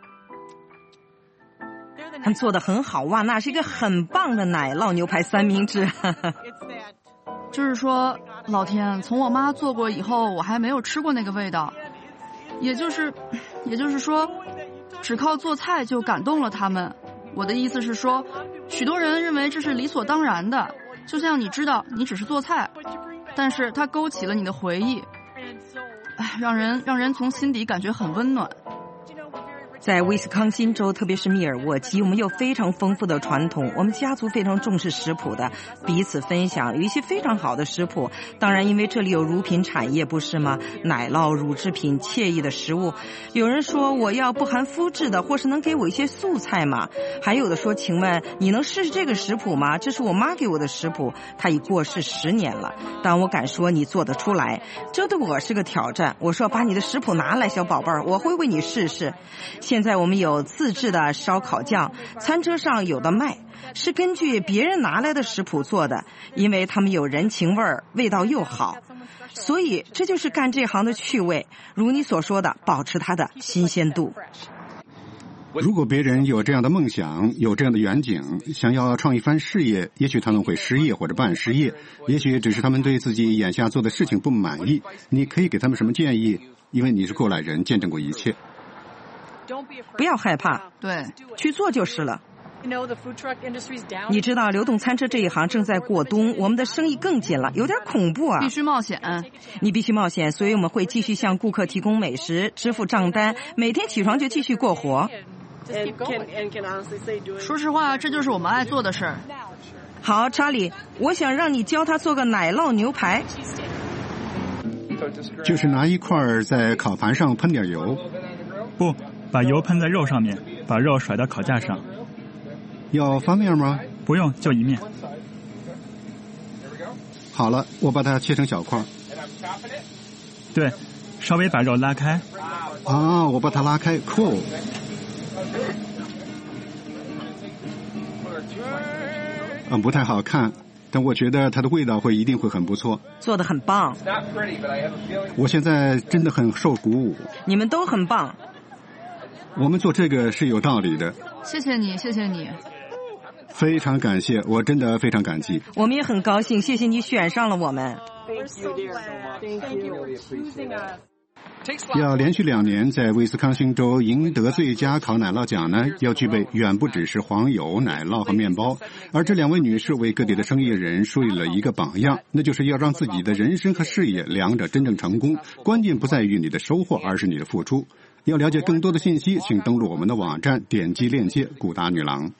他们做得很好哇，那是一个很棒的奶酪牛排三明治。 就是说，老天，从我妈做过以后，我还没有吃过那个味道。也就是，也就是说，只靠做菜就感动了他们。我的意思是说，许多人认为这是理所当然的，就像你知道你只是做菜，但是它勾起了你的回忆，哎，让人让人从心底感觉很温暖。 在威斯康辛州，特别是密尔沃基，我们有非常丰富的传统。我们家族非常重视食谱的，彼此分享，有一些非常好的食谱。当然，因为这里有乳品产业，不是吗？奶酪、乳制品、惬意的食物。有人说我要不含麸质的，或是能给我一些素菜吗？还有的说，请问你能试试这个食谱吗？这是我妈给我的食谱，她已过世十年了，但我敢说你做得出来，这对我是个挑战。我说把你的食谱拿来，小宝贝儿，我会为你试试。现在我们有自制的烧烤酱，餐车上有的卖，是根据别人拿来的食谱做的，因为他们有人情味儿，味道又好，所以这就是干这行的趣味。如你所说的，保持它的新鲜度。 如果别人有这样的梦想，有这样的远景，想要创一番事业，也许他们会失业或者半失业，也许只是他们对自己眼下做的事情不满意，你可以给他们什么建议？因为你是过来人，见证过一切。 不要害怕， 对， 去做就是了。你知道流动餐车这一行正在过冬，我们的生意更紧了，有点恐怖啊。 必须冒险， 你必须冒险，所以我们会继续向顾客提供美食，支付账单，每天起床就继续过活。 说实话，这就是我们爱做的事儿。 好，查理，我想让你教他做个奶酪牛排。 就是拿一块在烤盘上喷点油。 不，把油喷在肉上面，把肉甩到烤架上。 要翻面吗？ 不用，就一面。 好了，我把它切成小块。 对，稍微把肉拉开。 啊，我把它拉开 ，cool。嗯，不太好看。 但我觉得它的味道会一定会很不错， 做得很棒。 我现在真的很受鼓舞。 你们都很棒。 我们做这个是有道理的。 谢谢你，谢谢你。 非常感谢，我真的非常感激。 我们也很高兴，谢谢你选上了我们。 要连续两年在威斯康星州赢得最佳烤奶酪奖呢，要具备远不只是黄油、奶酪和面包。而这两位女士为各地的生意人树立了一个榜样，那就是要让自己的人生和事业两者真正成功。关键不在于你的收获，而是你的付出。要了解更多的信息，请登录我们的网站，点击链接古达女郎。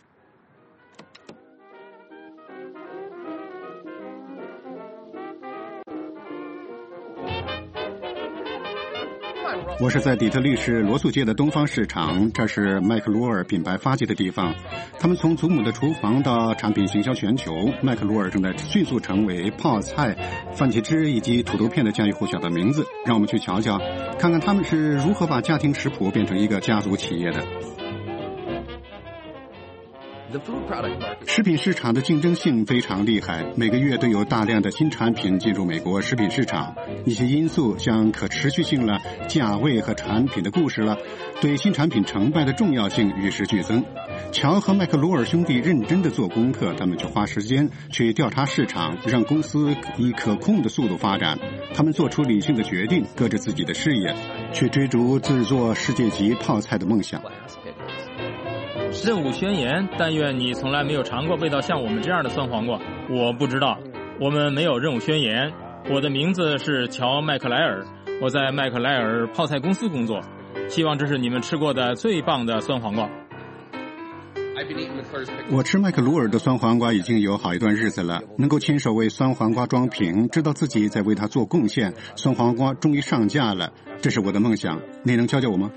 我是在底特律市罗素街的东方市场，这是麦克罗尔品牌发迹的地方。他们从祖母的厨房到产品行销全球，麦克罗尔正在迅速成为泡菜、番茄汁以及土豆片的家喻户晓的名字。让我们去瞧瞧，看看他们是如何把家庭食谱变成一个家族企业的。食品市场的竞争性非常厉害，每个月都有大量的新产品进入美国食品市场。一些因素像可持续性了、价位和产品的故事了，对新产品成败的重要性与时俱增。乔和麦克罗尔兄弟认真地做功课，他们去花时间去调查市场，让公司以可控的速度发展。他们做出理性的决定，搁置自己的事业，去追逐制作世界级泡菜的梦想。 任务宣言，但愿你从来没有尝过味道像我们这样的酸黄瓜。我不知道，我们没有任务宣言。我的名字是乔·麦克莱尔，我在麦克莱尔泡菜公司工作。希望这是你们吃过的最棒的酸黄瓜。 我吃麦克鲁尔的酸黄瓜已经有好一段日子了，能够亲手为酸黄瓜装瓶，知道自己在为它做贡献，酸黄瓜终于上架了，这是我的梦想。你能教教我吗？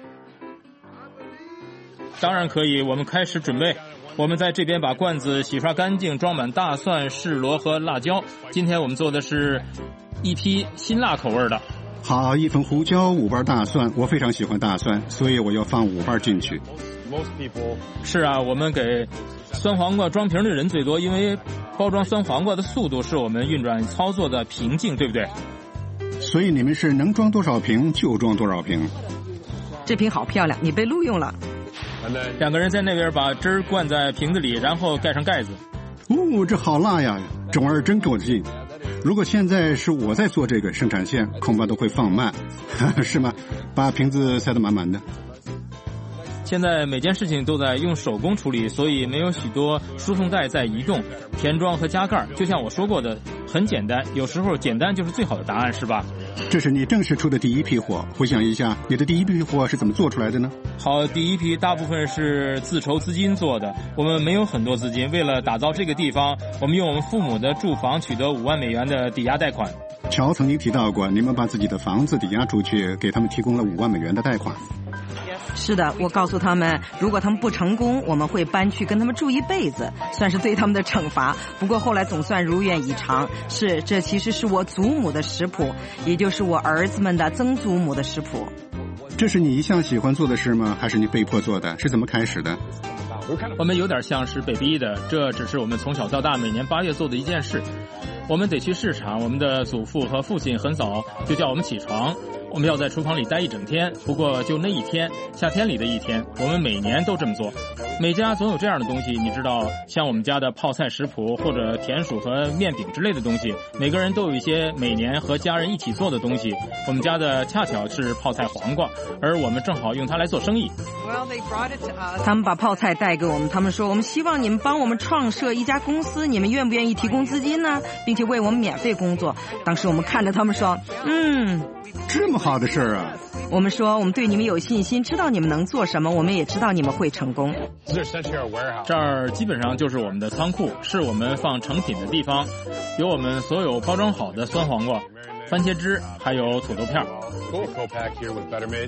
当然可以，我们开始准备。我们在这边把罐子洗刷干净，装满大蒜、柿萝和辣椒。今天我们做的是一批辛辣口味的。 好，一份胡椒，五瓣大蒜，我非常喜欢大蒜，所以我要放五瓣进去。 是啊，我们给酸黄瓜装瓶的人最多，因为包装酸黄瓜的速度是我们运转操作的瓶颈，对不对？ 所以你们是能装多少瓶就装多少瓶。 这瓶好漂亮，你被录用了。 两个人在那边把汁儿灌在瓶子里，然后盖上盖子。 哦，这好辣呀！这玩意儿真够劲。如果现在是我在做这个生产线，恐怕都会放慢，是吗？把瓶子塞得满满的。 现在每件事情都在用手工处理，所以没有许多输送带在移动。填装和加盖，就像我说过的，很简单。有时候简单就是最好的答案，是吧？ 这是你正式出的第一批货，回想一下，你的第一批货是怎么做出来的呢？ 好，第一批大部分是自筹资金做的，我们没有很多资金。为了打造这个地方，我们用我们父母的住房取得五万美元的抵押贷款。 乔曾经提到过，你们把自己的房子抵押出去，给他们提供了五万美元的贷款。 是的，我告诉他们，如果他们不成功，我们会搬去跟他们住一辈子，算是对他们的惩罚。不过后来总算如愿以偿。是，这其实是我祖母的食谱，也就是我儿子们的曾祖母的食谱。 这是你一向喜欢做的事吗？还是你被迫做的？是怎么开始的？ 我们有点像是被逼的，这只是我们从小到大每年八月做的一件事。我们得去市场，我们的祖父和父亲很早就叫我们起床，我们要在厨房里待一整天。不过就那一天，夏天里的一天，我们每年都这么做。每家总有这样的东西，你知道，像我们家的泡菜食谱或者甜薯和面饼之类的东西，每个人都有一些每年和家人一起做的东西。我们家的恰巧是泡菜黄瓜，而我们正好用它来做生意。 他们把泡菜带给我们，他们说我们希望你们帮我们创设一家公司，你们愿不愿意提供资金呢？并且为我们免费工作。当时我们看着他们说，嗯， 这么好的事儿啊！ 我们说我们对你们有信心，知道你们能做什么，我们也知道你们会成功。 这儿基本上就是我们的仓库，是我们放成品的地方，有我们所有包装好的酸黄瓜、番茄汁，还有土豆片。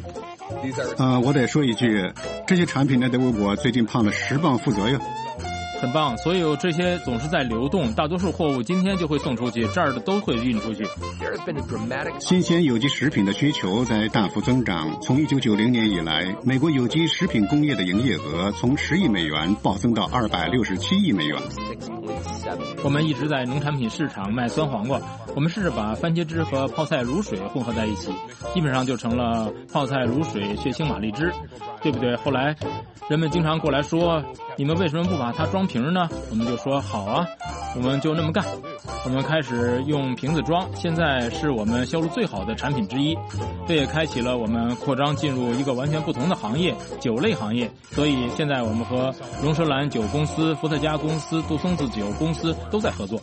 呃，我得说一句，这些产品呢得为我最近胖了十磅负责哟。 很棒，所有这些总是在流动，大多数货物今天就会送出去，这儿的都会运出去。 新鲜有机食品的需求在大幅增长。从一九九零年以来，美国有机食品工业的营业额从十亿美元暴增到二百六十七亿美元。 我们一直在农产品市场卖酸黄瓜，我们试着把番茄汁和泡菜卤水混合在一起，基本上就成了泡菜卤水血清玛丽汁，对不对？后来人们经常过来说，你们为什么不把它装瓶呢？我们就说好啊，我们就那么干。我们开始用瓶子装，现在是我们销路最好的产品之一。这也开启了我们扩张进入一个完全不同的行业，酒类行业。所以现在我们和龙舌兰酒公司、伏特加公司、杜松子酒公司都在合作。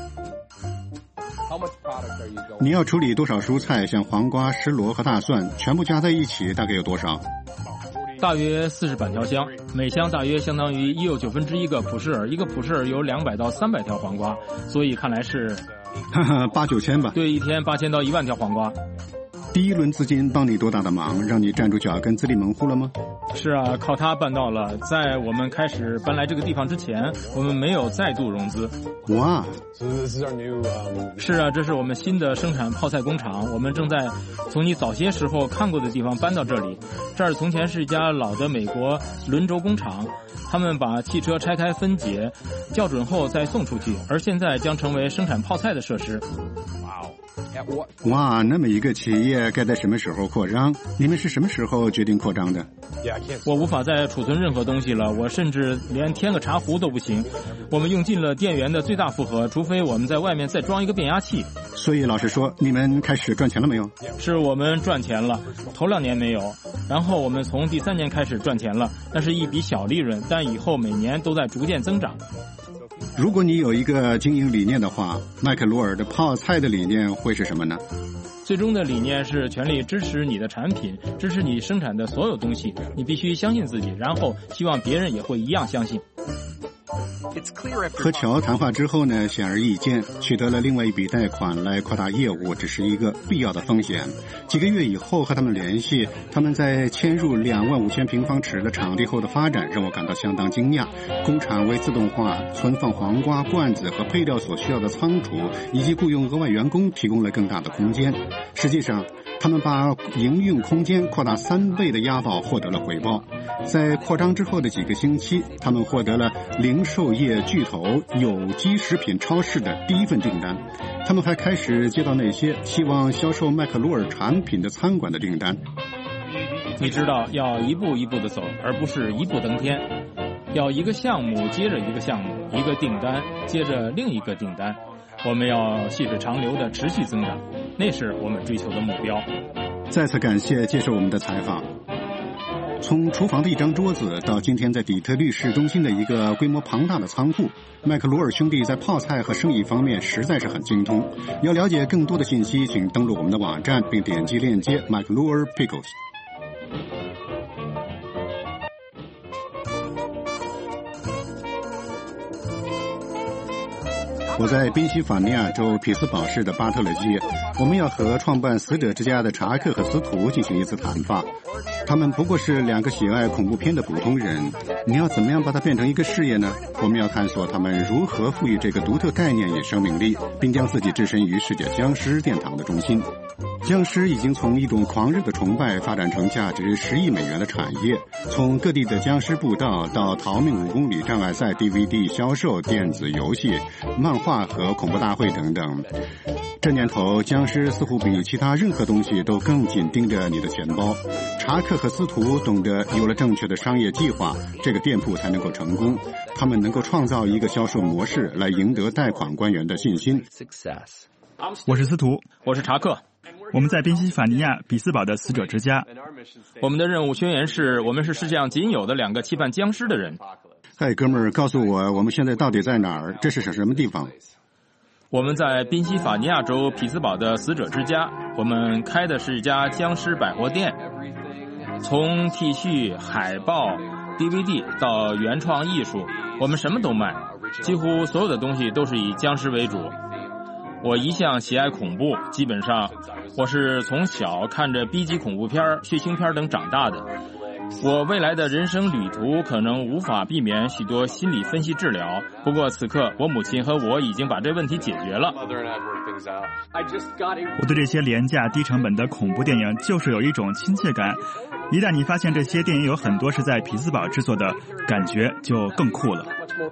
你要处理多少蔬菜？像黄瓜、石螺和大蒜，全部加在一起大概有多少？ 大约四十板条箱，每箱大约相当于一又九分之一个普式尔，一个普式尔有两百到三百条黄瓜，所以看来是， 哈哈，八九千吧。 对，一天八千到一万条黄瓜。 第一轮资金帮你多大的忙，让你站住脚跟自立门户了吗？ 是啊，靠它办到了。在我们开始搬来这个地方之前，我们没有再度融资。 哇！ 是啊，这是我们新的生产泡菜工厂，我们正在从你早些时候看过的地方搬到这里。这儿从前是一家老的美国轮轴工厂，他们把汽车拆开分解，校准后再送出去，而现在将成为生产泡菜的设施。 哇，那么一个企业该在什么时候扩张？你们是什么时候决定扩张的？ 我无法再储存任何东西了，我甚至连添个茶壶都不行。我们用尽了电源的最大负荷，除非我们在外面再装一个变压器。 所以老实说，你们开始赚钱了没有？ 是我们赚钱了，头两年没有，然后我们从第三年开始赚钱了，那是一笔小利润，但以后每年都在逐渐增长。 如果你有一个经营理念的话，麦克罗尔的泡菜的理念会是什么呢？ 最终的理念是全力支持你的产品，支持你生产的所有东西。你必须相信自己，然后希望别人也会一样相信。 和乔谈话之后呢，显而易见，取得了另外一笔贷款来扩大业务，只是一个必要的风险。几个月以后和他们联系，他们在迁入两万五千平方尺的场地后的发展让我感到相当惊讶。工厂为自动化存放黄瓜、罐子和配料所需要的仓储，以及雇佣额外员工提供了更大的空间。实际上，他们把营运空间扩大三倍的押宝获得了回报。在扩张之后的几个星期，他们获得了零售业巨头有机食品超市的第一份订单。他们还开始接到那些希望销售麦克罗尔产品的餐馆的订单。 你知道，要一步一步的走，而不是一步登天。要一个项目接着一个项目，一个订单接着另一个订单。我们要细水长流的持续增长，那是我们追求的目标。 再次感谢接受我们的采访。从厨房的一张桌子到今天在底特律市中心的一个规模庞大的仓库，麦克罗尔兄弟在泡菜和生意方面实在是很精通。要了解更多的信息，请登录我们的网站并点击链接 麦克罗尔 Pickles。我在宾夕法尼亚州匹兹堡市的巴特勒街，我们要和创办死者之家的查克和斯图进行一次谈话。他们不过是两个喜爱恐怖片的普通人，你要怎么样把它变成一个事业呢？我们要探索他们如何赋予这个独特概念以生命力，并将自己置身于世界僵尸殿堂的中心。僵尸已经从一种狂热的崇拜发展成价值十亿美元的产业，从各地的僵尸步道到逃命五公里障碍赛 D V D 销售、电子游戏、漫画和恐怖大会等等。这年头，僵尸似乎比其他任何东西都更紧盯着你的钱包。查克和斯图懂得，有了正确的商业计划，这个店铺才能够成功。他们能够创造一个销售模式来赢得贷款官员的信心。 我是斯图， 我是查克。 我们在宾夕法尼亚比斯堡的死者之家。 我们的任务宣言是，我们是世界上仅有的两个期盼僵尸的人。 嗨，哥们儿，告诉我，我们现在到底在哪儿？这是什么地方？ 我们在宾夕法尼亚州匹兹堡的死者之家，我们开的是一家僵尸百货店，从 T 恤、海报、D V D 到原创艺术，我们什么都卖，几乎所有的东西都是以僵尸为主。我一向喜爱恐怖，基本上我是从小看着 B 级恐怖片、血腥片等长大的。 我未来的人生旅途可能无法避免许多心理分析治疗，不过此刻我母亲和我已经把这问题解决了。 我对这些廉价低成本的恐怖电影就是有一种亲切感，一旦你发现这些电影有很多是在匹兹堡制作的，感觉就更酷了。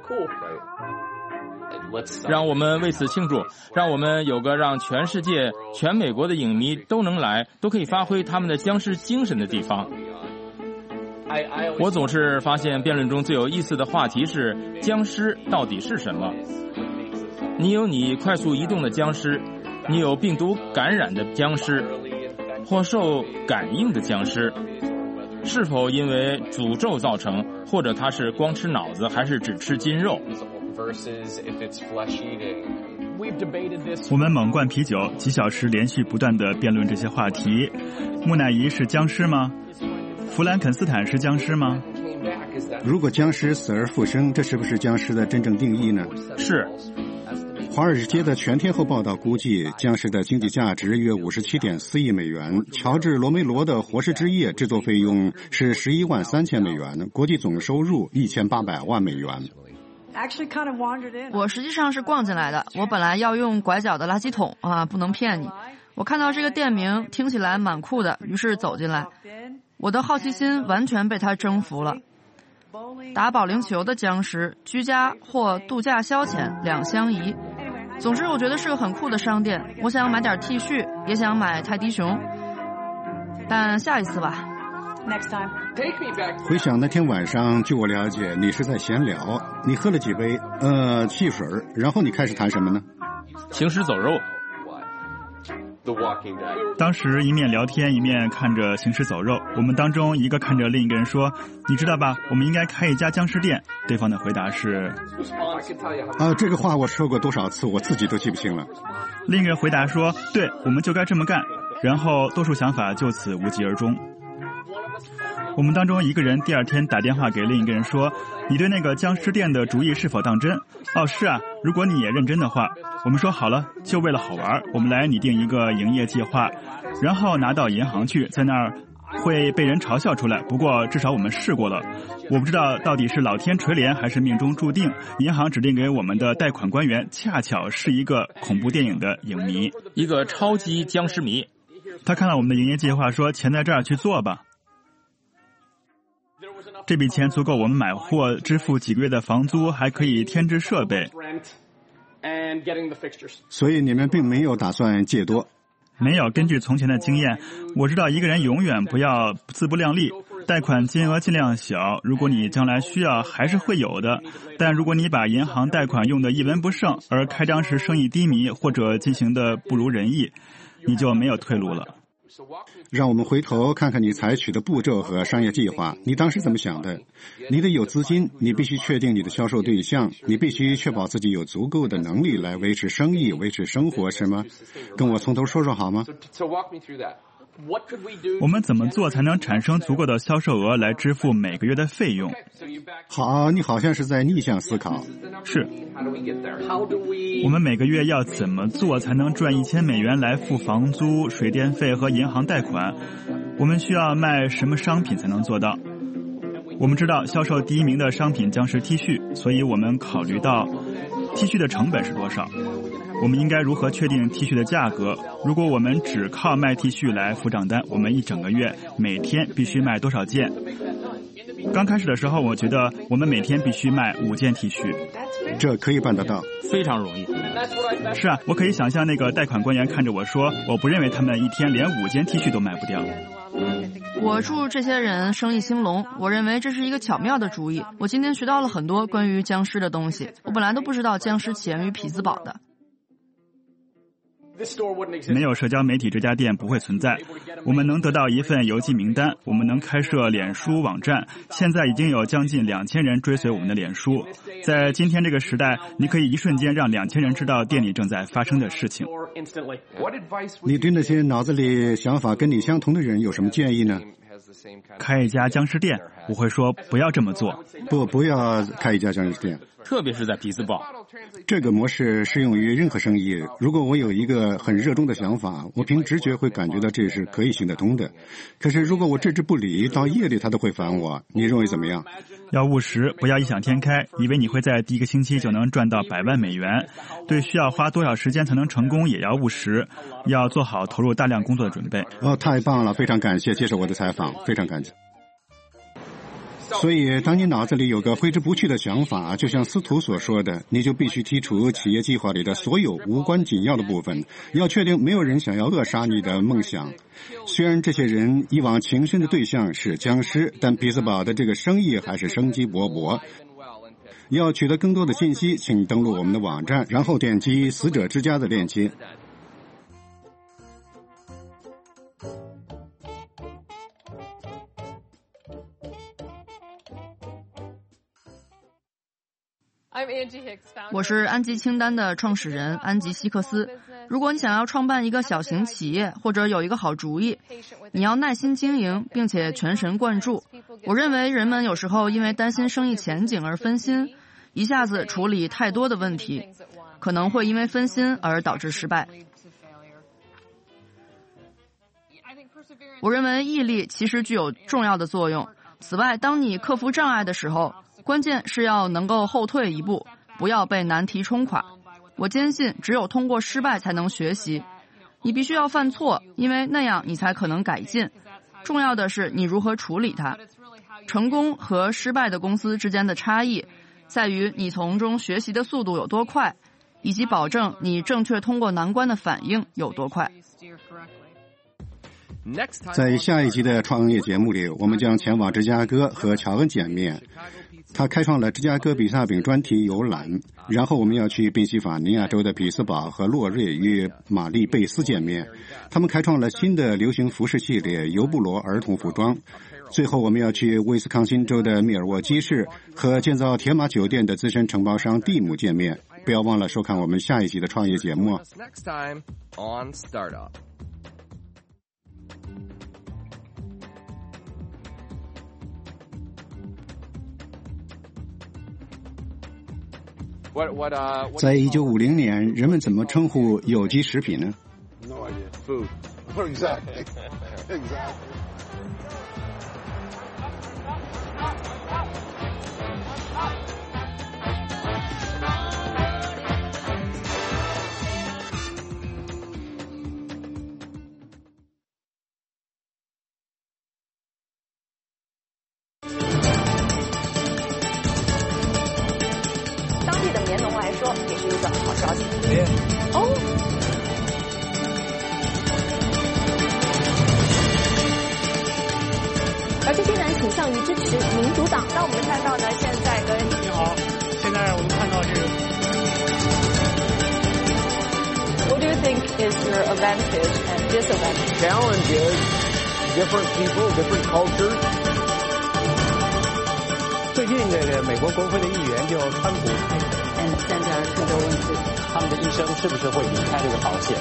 让我们为此庆祝，让我们有个让全世界全美国的影迷都能来，都可以发挥他们的僵尸精神的地方。我总是发现辩论中最有意思的话题是僵尸到底是什么。你有你快速移动的僵尸，你有病毒感染的僵尸，或受感应的僵尸，是否因为诅咒造成，或者他是光吃脑子还是只吃筋肉。 我们猛灌啤酒，几小时连续不断地辩论这些话题。木乃伊是僵尸吗？弗兰肯斯坦是僵尸吗？ 如果僵尸死而复生，这是不是僵尸的真正定义呢？ 是。 华尔街的全天候报道估计，僵尸的经济价值约五十七点四亿美元。乔治·罗梅罗的《活尸之夜》制作费用是十一万三千美元，国际总收入一千八百万美元。 我实际上是逛进来的，我本来要用拐角的垃圾桶啊，不能骗你。我看到这个店名听起来蛮酷的，于是走进来。我的好奇心完全被它征服了。打保龄球的僵尸，居家或度假消遣两相宜。总之我觉得是个很酷的商店，我想买点 T 恤，也想买泰迪熊，但下一次吧。 Next time. 回想那天晚上，据我了解，你是在闲聊，你喝了几杯呃汽水，然后你开始谈什么呢？ 行尸走肉。 当时一面聊天一面看着行尸走肉，我们当中一个看着另一个人说：“你知道吧，我们应该开一家僵尸店。”对方的回答是：“ 啊，这个话我说过多少次，我自己都记不清了。” 另一个回答说：“对，我们就该这么干。”然后多数想法就此无疾而终。我们当中一个人第二天打电话给另一个人说：“你对那个僵尸店的主意是否当真？”哦，是啊，如果你也认真的话。我们说好了，就为了好玩，我们来拟定一个营业计划，然后拿到银行去，在那儿会被人嘲笑出来。不过至少我们试过了。我不知道到底是老天垂怜还是命中注定，银行指定给我们的贷款官员恰巧是一个恐怖电影的影迷， 一个超级僵尸迷。 他看了我们的营业计划，说：“钱在这儿，去做吧。”这笔钱足够我们买货，支付几个月的房租，还可以添置设备。 所以你们并没有打算借多？ 没有。根据从前的经验，我知道一个人永远不要自不量力，贷款金额尽量小，如果你将来需要还是会有的。但如果你把银行贷款用得一文不剩，而开张时生意低迷或者进行的不如人意，你就没有退路了。 让我们回头看看你采取的步骤和商业计划，你当时怎么想的？你得有资金，你必须确定你的销售对象，你必须确保自己有足够的能力来维持生意、维持生活，是吗？跟我从头说说好吗？ 我们怎么做才能产生足够的销售额来支付每个月的费用？ 好，你好像是在逆向思考。 是。我们每个月要怎么做才能赚一千美元来付房租、水电费和银行贷款？我们需要卖什么商品才能做到？我们知道销售第一名的商品将是 T 恤，所以我们考虑到 T 恤的成本是多少。我们应该如何确定 T 恤的价格？如果我们只靠卖 T 恤来付账单，我们一整个月每天必须卖多少件？刚开始的时候，我觉得我们每天必须卖五件 T 恤。 这可以办得到， 非常容易。 是啊，我可以想象那个贷款官员看着我说：“我不认为他们一天连五件 T 恤都卖不掉。” 我祝这些人生意兴隆，我认为这是一个巧妙的主意。我今天学到了很多关于僵尸的东西，我本来都不知道僵尸起源于匹兹堡的。 没有社交媒体，这家店不会存在。我们能得到一份邮寄名单，我们能开设脸书网站，现在已经有将近两千人追随我们的脸书。在今天这个时代，你可以一瞬间让两千人知道店里正在发生的事情。 你对那些脑子里想法跟你相同的人有什么建议呢？ 开一家僵尸店，我会说不要这么做。 不，不要开一家僵尸店。 特别是在匹兹堡。 这个模式适用于任何生意。如果我有一个很热衷的想法，我凭直觉会感觉到这是可以行得通的。可是如果我置之不理，到夜里他都会烦我。你认为怎么样？ 要务实，不要异想天开，以为你会在第一个星期就能赚到百万美元。对需要花多少时间才能成功也要务实，要做好投入大量工作的准备。 哦，太棒了，非常感谢接受我的采访，非常感谢。所以当你脑子里有个挥之不去的想法，就像司徒所说的，你就必须剔除企业计划里的所有无关紧要的部分，要确定没有人想要扼杀你的梦想。虽然这些人以往情深的对象是僵尸，但匹兹堡的这个生意还是生机勃勃。要取得更多的信息，请登录我们的网站，然后点击死者之家的链接。 我是安吉清单的创始人安吉希克斯。如果你想要创办一个小型企业，或者有一个好主意，你要耐心经营，并且全神贯注。我认为人们有时候因为担心生意前景而分心，一下子处理太多的问题，可能会因为分心而导致失败。我认为毅力其实具有重要的作用。此外，当你克服障碍的时候，关键是要能够后退一步，不要被难题冲垮。我坚信只有通过失败才能学习，你必须要犯错，因为那样你才可能改进。重要的是你如何处理它。成功和失败的公司之间的差异在于你从中学习的速度有多快，以及保证你正确通过难关的反应有多快。 在下一集的创业节目里，我们将前往芝加哥和乔恩见面。他开创了芝加哥比萨饼专题游览，然后我们要去宾夕法尼亚州的匹兹堡和洛瑞与玛丽贝斯见面。他们开创了新的流行服饰系列尤布罗儿童服装。最后我们要去威斯康星州的密尔沃基市和建造铁马酒店的资深承包商蒂姆见面。不要忘了收看我们下一集的创业节目。在一九五零年，人们怎么称呼有机食品呢？ No idea. Food. Exactly. Exactly. 也是一个好消息。哦，而这些人倾向于支持民主党。那我们看到呢，现在跟你好，现在我们看到这个。 What do you think is your advantage and disadvantage? Challenge is different people, different cultures. 最近这个美国国会的议员就川普。 现在这个问题，他们的一生是不是会离开这个保险？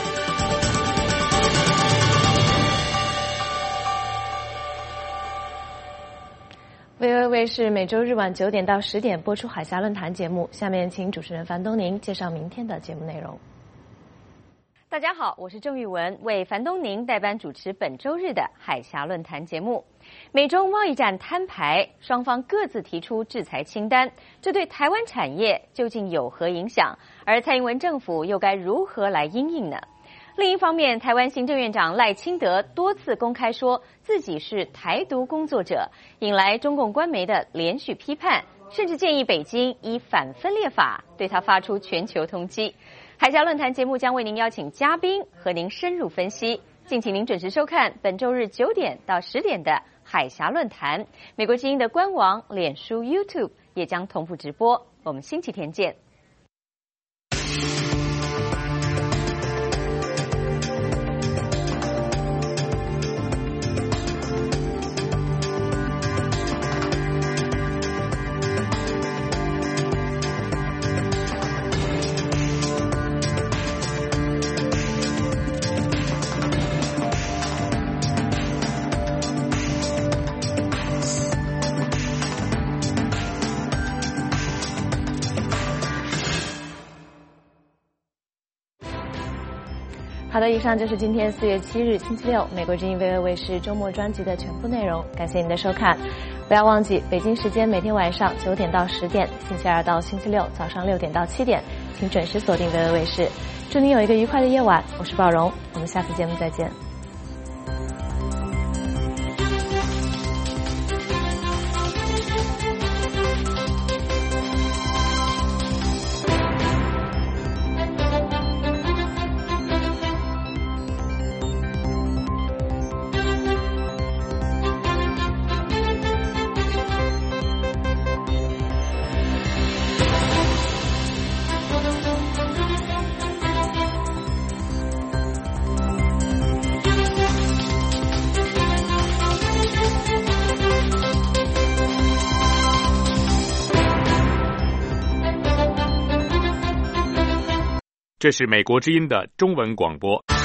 V O A 卫视每周日晚九点到十点播出海峡论坛节目。下面请主持人樊东宁介绍明天的节目内容。 大家好，我是郑玉文，为樊东宁代班主持本周日的海峡论坛节目。美中贸易战摊牌，双方各自提出制裁清单，这对台湾产业究竟有何影响？而蔡英文政府又该如何来因应呢？另一方面，台湾行政院长赖清德多次公开说自己是台独工作者，引来中共官媒的连续批判，甚至建议北京以反分裂法对他发出全球通缉。海峡论坛节目将为您邀请嘉宾和您深入分析，敬请您准时收看本周日九点到十点的海峡论坛。美国之音的官网、脸书、YouTube 也将同步直播。我们星期天见。 好的，以上就是今天四月七日星期六美国之音 V O A 卫视周末专辑的全部内容，感谢您的收看。不要忘记，北京时间每天晚上九点到十点，星期二到星期六早上六点到七点，请准时锁定 V O A 卫视。祝您有一个愉快的夜晚，我是鲍荣，我们下次节目再见。 这是美国之音的中文广播。